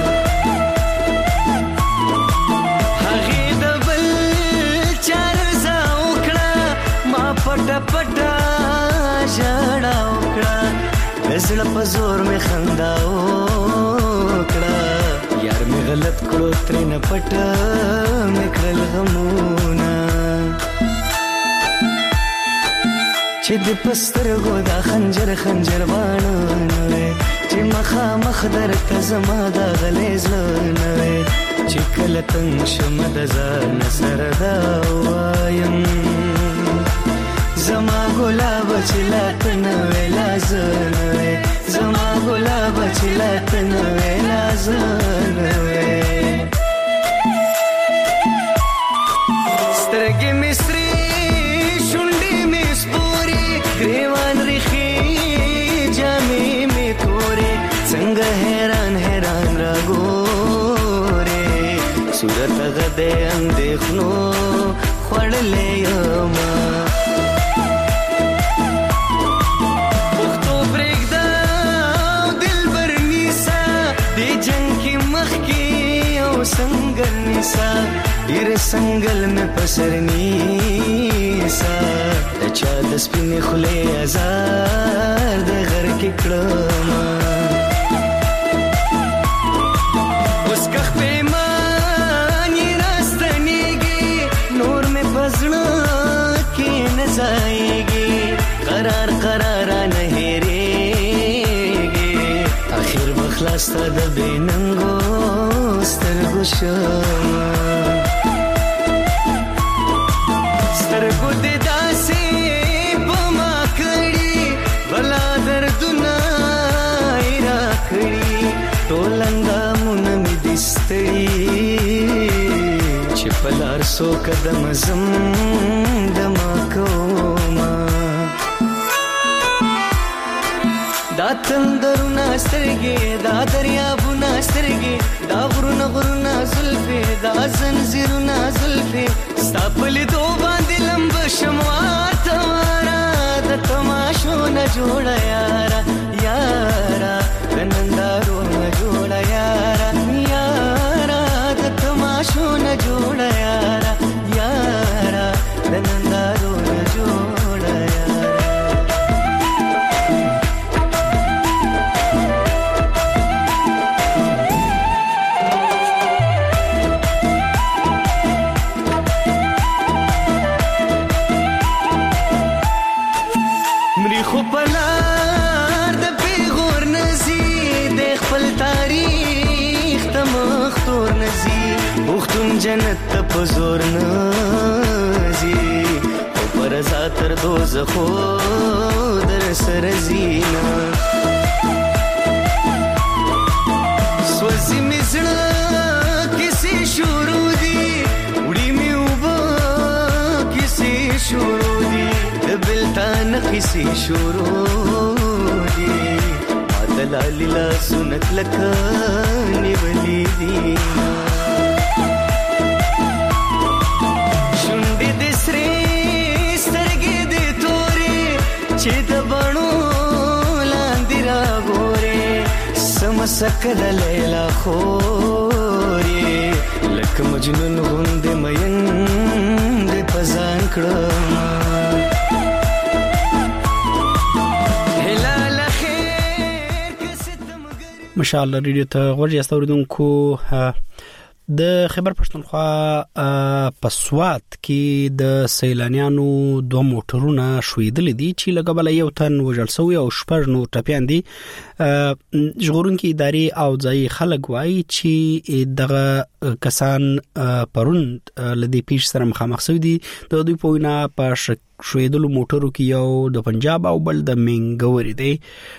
پټا پټا ژړا وکړه زړه په زور می خندا وکړه یار می غلط کړو ترې نه پټه می کړل غمونه چې د پسترګو دا خنجر خنجر باڼه نه چې مخا مخ درته زما دا غلې زړه نه چې کله تنګ شم د ځان سره دا وایم زما ګلاب چلا تنه ویلا زنه زما ګلاب چلا تنه ویلا زنه سترګې مستری شونډې مې سپوري گریوان رخي جامې مې تورې څنګه حیران حیران راګورې صورت غدې اندېښنو خړلې یما سنگل نسا ډیر سنگل مې پسر نیسا د چا د سپینې خولې ازار د غر کې کړم اوس کخ پیمانې راستنېږي نور مې پزړه کې نه ځایږي قرار قرار نه هېرېږي اخر بخلاص ته د بېننګو سترګو شمه سترګو دې داسې په ما کړي بلا دردونه یې راکړي ټول اندامونه مې دې ستړي چې په لار څو قدمه ځم دمه کوم تندرونه سترګې دا دریابونه سترګې دا غرونه غرونه زلفې دا زنځیرونه زلفې ستا په لیدو باندې لمب شموار تواره د تماشو نه جوړه یاره یاره د نندارو نه جوړه یاره یاره د تماشو نه جوړه یاره یاره د نندارو نه جوړه یاره جنت په زور نازي او پر زاتر دوزخو در سر زینا سوزي مزړه کسی شروع دي وړي مې وبا کسی شروع دي بلتان کسی شروع دي عدل لا سنت لکانی ولی دي چې د بڼو لاندې راغورې سمسکل لیلا خورې لکه مجنون غوندې مین دې پزان کړم مشال ریډیو ته غوړی استوریدونکو د خبر پښتونخوا په سوات کې د سیلانیانو دوه موټرونه شویدل دي چې لګبل یو تن وژل شوی او شپږ نور ټپیان دي ژغورونکو ادارې او ځای خلک وایي چې دغه کسان پروند لدی پیښ سره مخامخ شوی دي د دوی په وینا په شویدلو موټرو کې یو د پنجاب او بل د منګوري دی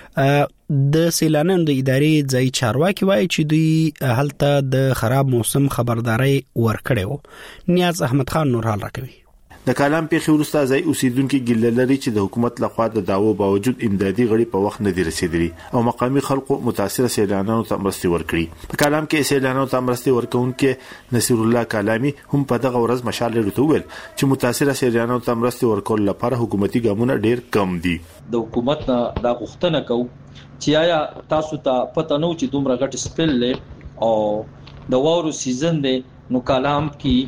د سیلانیانو د ادارې ځای چارواکي وایي چې دوی هلته د خراب موسم خبرداري ورکړي وو نیاز احمد خان نور حال راکوي د کالام پیښې وروسته ځای اوسیدونکو ګیله لري چې د حکومت لخوا د داوو باوجود امدادي غړي په وخت نه دي رسیدلي او مقامي خلکو متاثر سیلانیانو ته مرستي ورکړي په کالام کې سیلانیانو ته مرستي ورکونکو نصیر الله کالامي هم په دغه ورځ مشال لري ویل چې متاثر سیلانیانو ته مرستي ورکول لپاره حکومتي ګامونه ډیر کم دي د حکومت نه دا غوښتنه کوي چې آیا تاسو ته پته نو چې دومره غټ سپیل له او د وورو سیزن دی نو کالام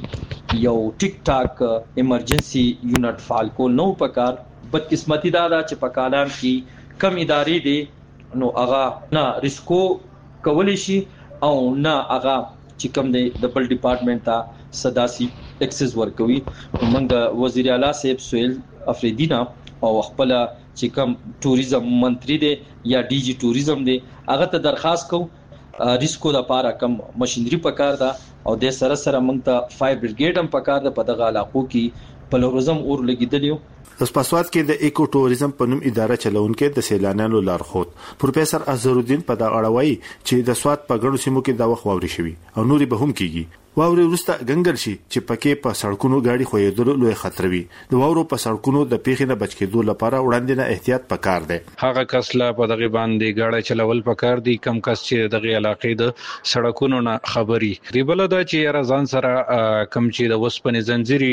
کې یو ټیک ټاک ایمرجنسي یونټ فعال کول نو پکار بدقسمتي دا دا چې په کالام کې کم ادارې دي نو هغه نه ریسکو کولی شي او نه هغه چې کم دی د بل ډپارټمنټ ته صداسي ایکسس ورکوي موږ وزیر اعلی صاحب سہیل افریدی نه او خپل چې کم ټوریزم منتری دی یا ډي جی ټوریزم دی هغه ته درخواست کوم ریسکو د پاره کم ماشينري پکار دا او د سره سره موږ ته فایر بریګیډ هم پکار ده په دغه علاقو کې په لورزم اور لګیدلیو د سپاسوات کې د ایکو ټوریزم په نوم اداره چلونکې د سیلانیانو لارښود پروفیسور اظهرالدین په دا اړه وایي چې د سوات په ګڼو سیمو کې دا وخت واوري شوی او نوري به هم کیږي واوري ورسته ګنګل شي چې پکې په سړکونو گاډي خوېدل لوی خطر وي د واورو په سړکونو د پیښې نه بچ کېدو لپاره وړاندې نه احتیاط پکار دی هغه کس لا په دغه باندې گاډي چلول پکار دي کم کس چې دغه علاقې د سړکونو نه خبري ریبل دا چې را ځان سره کم چې د وسپنې زنجيري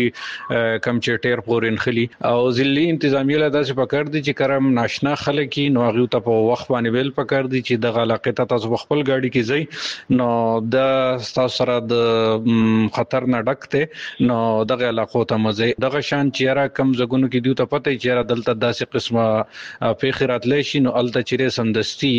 کم چې ټیر پورین خلی او ځلې انتظامیه لا داسې پکار دي چې کرم ناشنا خلک نو هغه ته په وخت باندې ویل پکار دي چې دغه علاقې ته تاسو خپل گاډي کې ځي نو د تاسو سره د خطر نه ډکته نو دغه علاقو ته مزه دغه شان چیرې کم زګونو کې دیو ته پته چیرې دلته داسې قسمه فخرات لشي نو الته چیرې سمدستي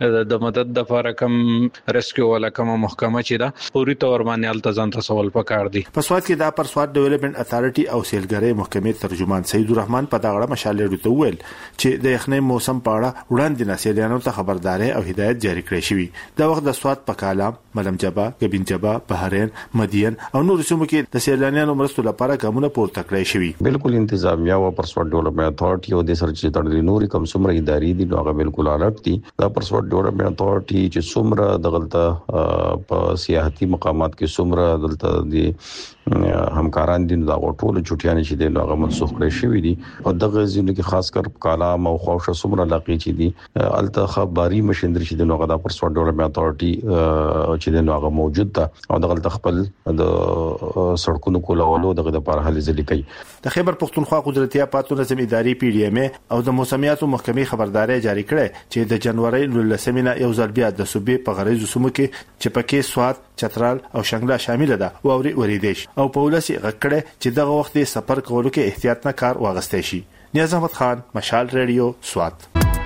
د مدد د لپاره کم ریسکیو ولا کم محکمه چي دا پوری تور باندې الته ځان ته سوال پکار دي په سواد کې دا پر سواد ډیولپمنٹ اتھارټي او سیلګری محکمې ترجمان سید الرحمن په دغه مشالې ورته ویل چې د یخنۍ موسم په اړه وړاندې نسلیانو ته خبرداري او هدایت جاری کړې شوې دا وخت د سواد په کالام ملم جبا غبین جبا بهرین مدین او نور سیمو کې د سیلانیانو مرستو لپاره کومه پورته کړی شوی بالکل انتظامیه او پرسواد ډیولپمنٹ اتھارټي او د سرچې تړلې نوري کوم څومره ادارې دي نو هغه بالکل الګ دي دا پرسواد ډیولپمنٹ اتھارټي چې څومره دغلطه په سیاحتي مقامات کې څومره دلته دي همکاران دي دا ټول چټیان چې دي هغه منسوخ کړی شوی دي او دغه ځینو کې خاص کر کالام او خوښه سمره علاقې چې دي الته خبري مشندري چې د نوغه د پرسواد ډیولپمنٹ اتھارټي چې د نوغه موجود ده او دغه خپل د سړکونو کولولو دغه لپاره هلي ځلې کوي. د خیبر پختونخوا قدرتي اپاتو نظم اداري پی ډی ام او د موسمیاتو محکمې خبرداري جاری کړې چې د جنوري لسمینه یو ځل بیا د صوبې په غریزو سمو کې چې پکې سواد، چترال او شنګلا شامل ده او اوري وریدش او په ولسی غکړه چې دغه وخت سفر کولو کې احتیاط نه کار واغستې شي. نیاز احمد خان، مشال ریډیو، سوات.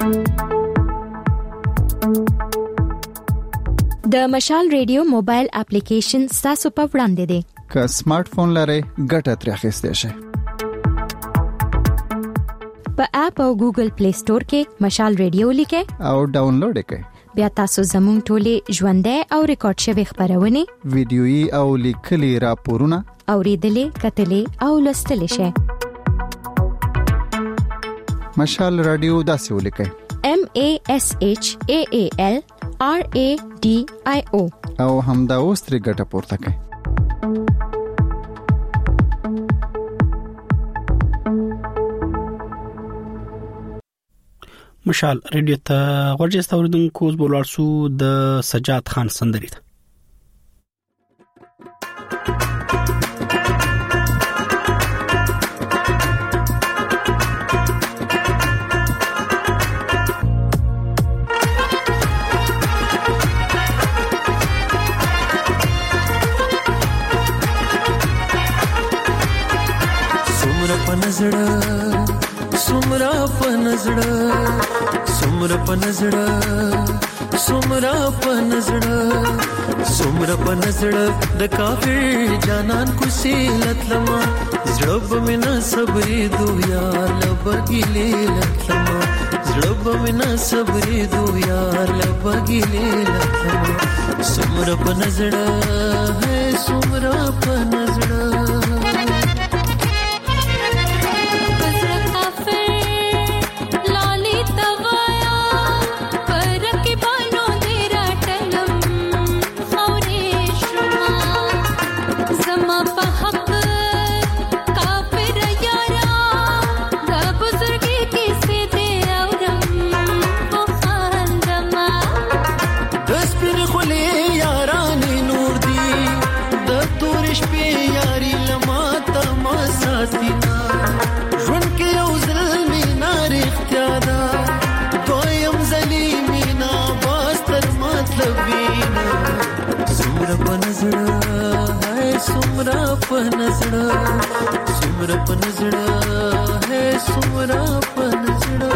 د مشال ریډیو موبایل اپلیکیشن تاسو په وړاندې دی. که سمارټ فون لرئ ګټه ترې اخیستئ شئ. په اپ او ګوګل پلی سٹور کې مشال ریډیو لیکئ او ډاونلوډ کړئ. بیا تاسو زموږ ټولې ژوندۍ او ریکارډ شوی خبرونه، ویډیويي او لیکلي راپورونه اوریدلې، کتلې او لوستلې شئ. مشال رادیو داسې ولیکئ: M A S H A A L R A D I O او همدا اوس ترې ګټه پورته کړئ. مشال ریډیو ته ورجسته اوردونکو زبولارسو د سجاد خان سندري ته. سمرا پنزړه سمرا پنزړه سمرا پنزړه سمرا پنزړه سمرا پنزړه د کافر جانان کو سیلت لما زړب منا صبرې دو یا لبګلې لتما زړب منا صبرې دو یا لبګلې لتما سمرا پنزړه ہے سمرا پنزړه سمرا پنزړه سمرا پنزړه ہے سمرا پنزړه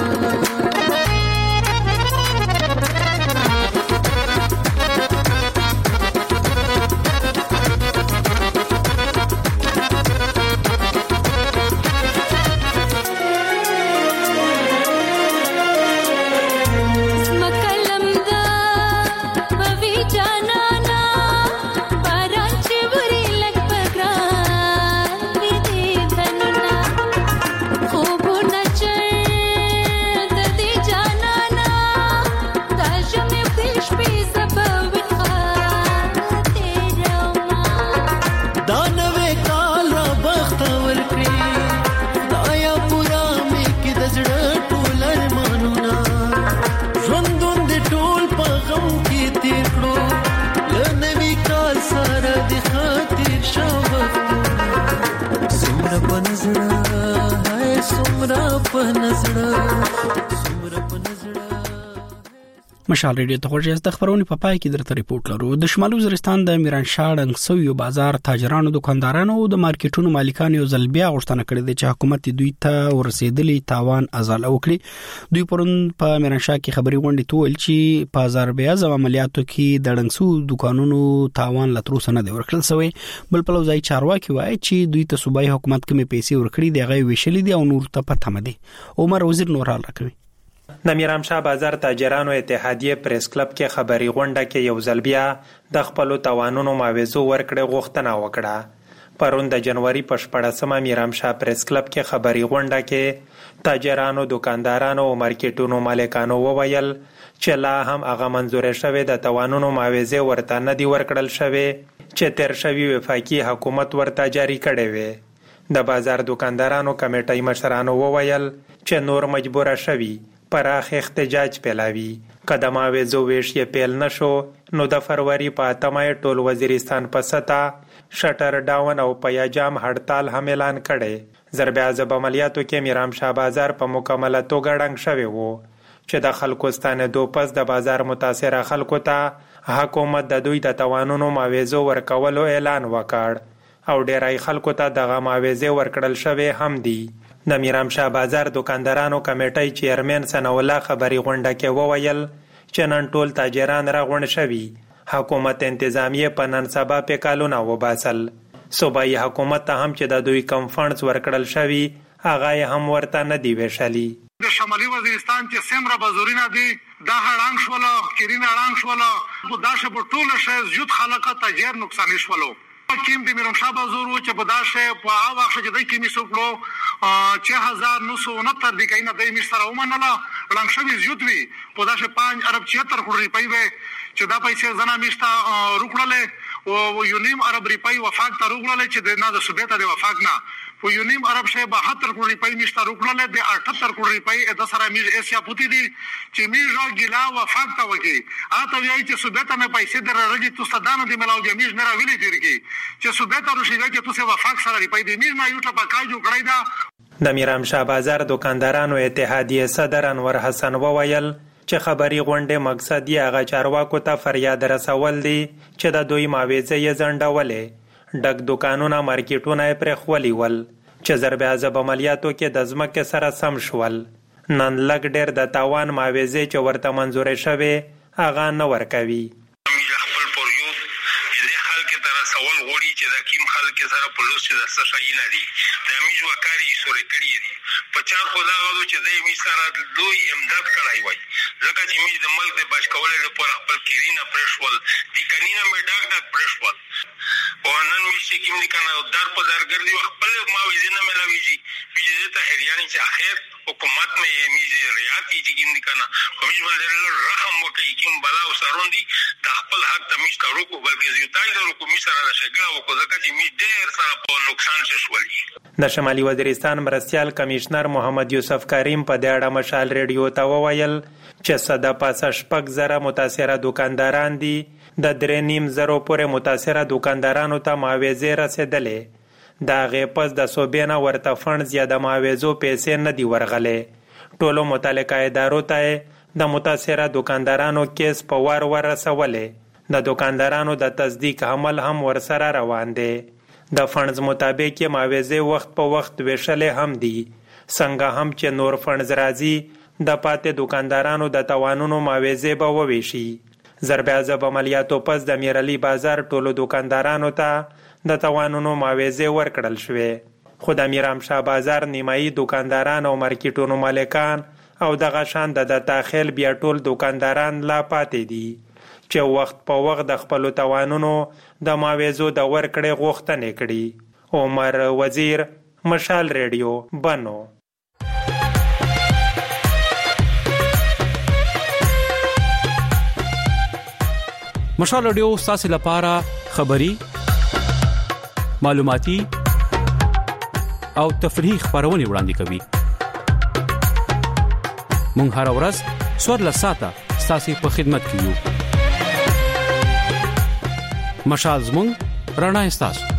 مشال ریډیو ته ورجسته د خبرونې په پای کې درته ریپورت لرو. د شمالي وزیرستان د میرانشاه ډنګسویو بازار تاجرانو، دکاندارانو او د مارکیټونو مالکانو یو ځل بیا غوښتنه کړې ده چې حکومت دوی ته ورسېدلي تاوان ازاله وکړي. دوی پرون په میرانشاه کې خبري غونډې ته ویل چې په ازربایجان عملیاتو کې د ډنګسو دکانونو تاوان لتروسه نه دی ورکړل شوی. بل په لوځای چارواکي وایي چې دوی ته صوبایي حکومت کومې پیسې ورکړي دی هغه ویشلې دي او نور ته پته مده. عمر وزیر نور حال راکوي. د میرامشاه بازار تاجرانو اتحادیه پریس کلب کې خبري غونډه کې یو ځل بیا د خپل توانونو معاوضه ورکړې غوښتنه وکړه. پرون د جنوري په شپږمه میرامشاه پریس کلب کې خبري غونډه کې تاجرانو، دکاندارانو او مارکیټونو مالکانو وویل چې لا هم هغه منزور شوی د توانونو معاوضه ورته نه دی ورکړل شوی چې تیر شوی وفاقي حکومت ورته جاری کړی وي. د بازار دکاندارانو کمیټې مشرانو وویل چې نور مجبور شوی پراخ احتجاج پیلاوي. که د معاوضو ویش یې پیل نشو نو د فروری په اتمه ټول وزیرستان په سطح شټر ډاون او پیاجام هړتال هم اعلان کړي. ضرب عضب عملیاتو کې میرامشاه بازار په مکمله توګه ړنګ شوی وو چې د خلکو ستانېدو پس د بازار متاثره خلکو ته حکومت د دوی د توانونو معاوضو ورکولو اعلان وکړ او ډیری خلکو ته دغه معاوضې ورکړل شوی هم دي. د میرامشاه بازار دکاندارانو کمیټې چیرمن ثناء الله خبري غونډه کې وویل چې نن ټول تاجران راغونډ شوي. حکومت انتظامیه په نن سبا په کالونه وباسل. صوبایي حکومت ته هم چې د دوی کم فنډز ورکړل شوي هغه هم ورته نه دی ویشلي. د شمالي وزیرستان چې سمره بازورینه دي دا هړانګ شوله، کیرینه هړانګ شوله، دا شه په ټوله شه زیات خلک تاجر نقصان شولو. کیم د میرامشاه بازار چې په داشه په هغه وخت کې د کیمی سوکړو چې هزار نو سو نهتر د کینه د مستر ومنله لنګ شوی زیات وی په داشه پنځه ارب چهتر کروڑ روپۍ وي چې دا پیسې زنا میشتا روکړلې او یو نیم ارب روپۍ وفاق ته روکړلې چې د نه د صوبې د وفاق نه په یو نیم ارب شی بهتر کروڑ روپۍ میشتا روکړلې د اٹھتر کروڑ روپۍ د سره میز ایسیا پوتی دي چې میژه ګلا وفاق ته وږي اته وی چې صوبې ته مې پیسې دررږي تو ستدانه دی ملاو د میژ نه راویلې دیږي چې صوبې ته روشي چې تو سه وفاق سره روپۍ دی میژ نه یو ټپه کاجو کړی دا. د میرامشاه بازار دکاندارانو اتحادیه صدر انور حسن وویل چې خبري غونډه مقصد یې هغه چارواکو ته فریاد رسول دي چې د دوی معاوضه یې ځنډولې. ډک دکانونه مارکیټونه یې پرېښولي ول چې ضرب عضب عملیاتو کې د ځمکې سره سم شول. نن لږ ډېر د تاوان معاوضې چې ورته منظورې شوې هغه نه ورکوي. سوال غوړي چې د کیم خلک سره په لوس چې د څه شي نه دي د میج وکاري سورې کړی دي په چار خدا غوډو چې د می سره دوی امداد کړای وای ځکه چې می د ملک د بچ کولو لپاره خپل کیرینه پرشول د کنینه مې ډاک ډاک پرشول او نن می چې کیم د کنه دار په دارګر دی خپل معاوضه نه ملاويږي بيجه ته هریاني چې اخر حکومت مې میزه ریاتی چې کیم د کنه کومې باندې رحم وکي کیم بلا او سروندي د خپل حق ته مشترو کو بلکې زیاتای د حکومت سره شګړه وکړه ځکه چې می ډېر سره په نقصان شولي. د شمالي وزیرستان مرستيال کمشنر محمد یوسف کریم په دې اړه مشال ریډیو ته وویل چې صدا پاسه شپږ زره متاثره دکانداران دي د درې نیم زرو پورې متاثره دکاندارانو ته معاوضه رسیدلې. دا غي پس د صوبې نه ورته فنډ زیاده معاوضو پیسې نه دی ورغلې. ټولو متعلقه ادارو ته د متاثره دکاندارانو کیس په وار ور رسولې. د دکاندارانو د تصدیق عمل هم ورسره روان دی. د فنډز مطابق کې معاوضه وخت په وخت ویشلې هم دي. څنګه هم چې نور فنډز راځي د پاتې دکاندارانو د توانونو معاوضه به وویشي. ضرب عضب عملیاتو پس د میرعلی بازار ټولو دکاندارانو ته د توانونو معاوضه ورکړل شوې خو د میرامشاه بازار نیمایي دکانداران او مارکیټونو مالکان او دغه شان د داخل بیا ټول دکانداران لا پاتې دي چې وخت په وخت د خپل توانونو د معاوضو د ورکړې غوښتنې کړي. عمر وزیر، مشال ریډیو، بنو. مشال ریډیو ستاسو لپاره خبری، معلوماتي او تفریحي خبرونه وړاندې کوي. مونږ هر ورځ څوارلس ساعته ستاسو په خدمت کې یو. مشال زموږ رڼا ستاسو.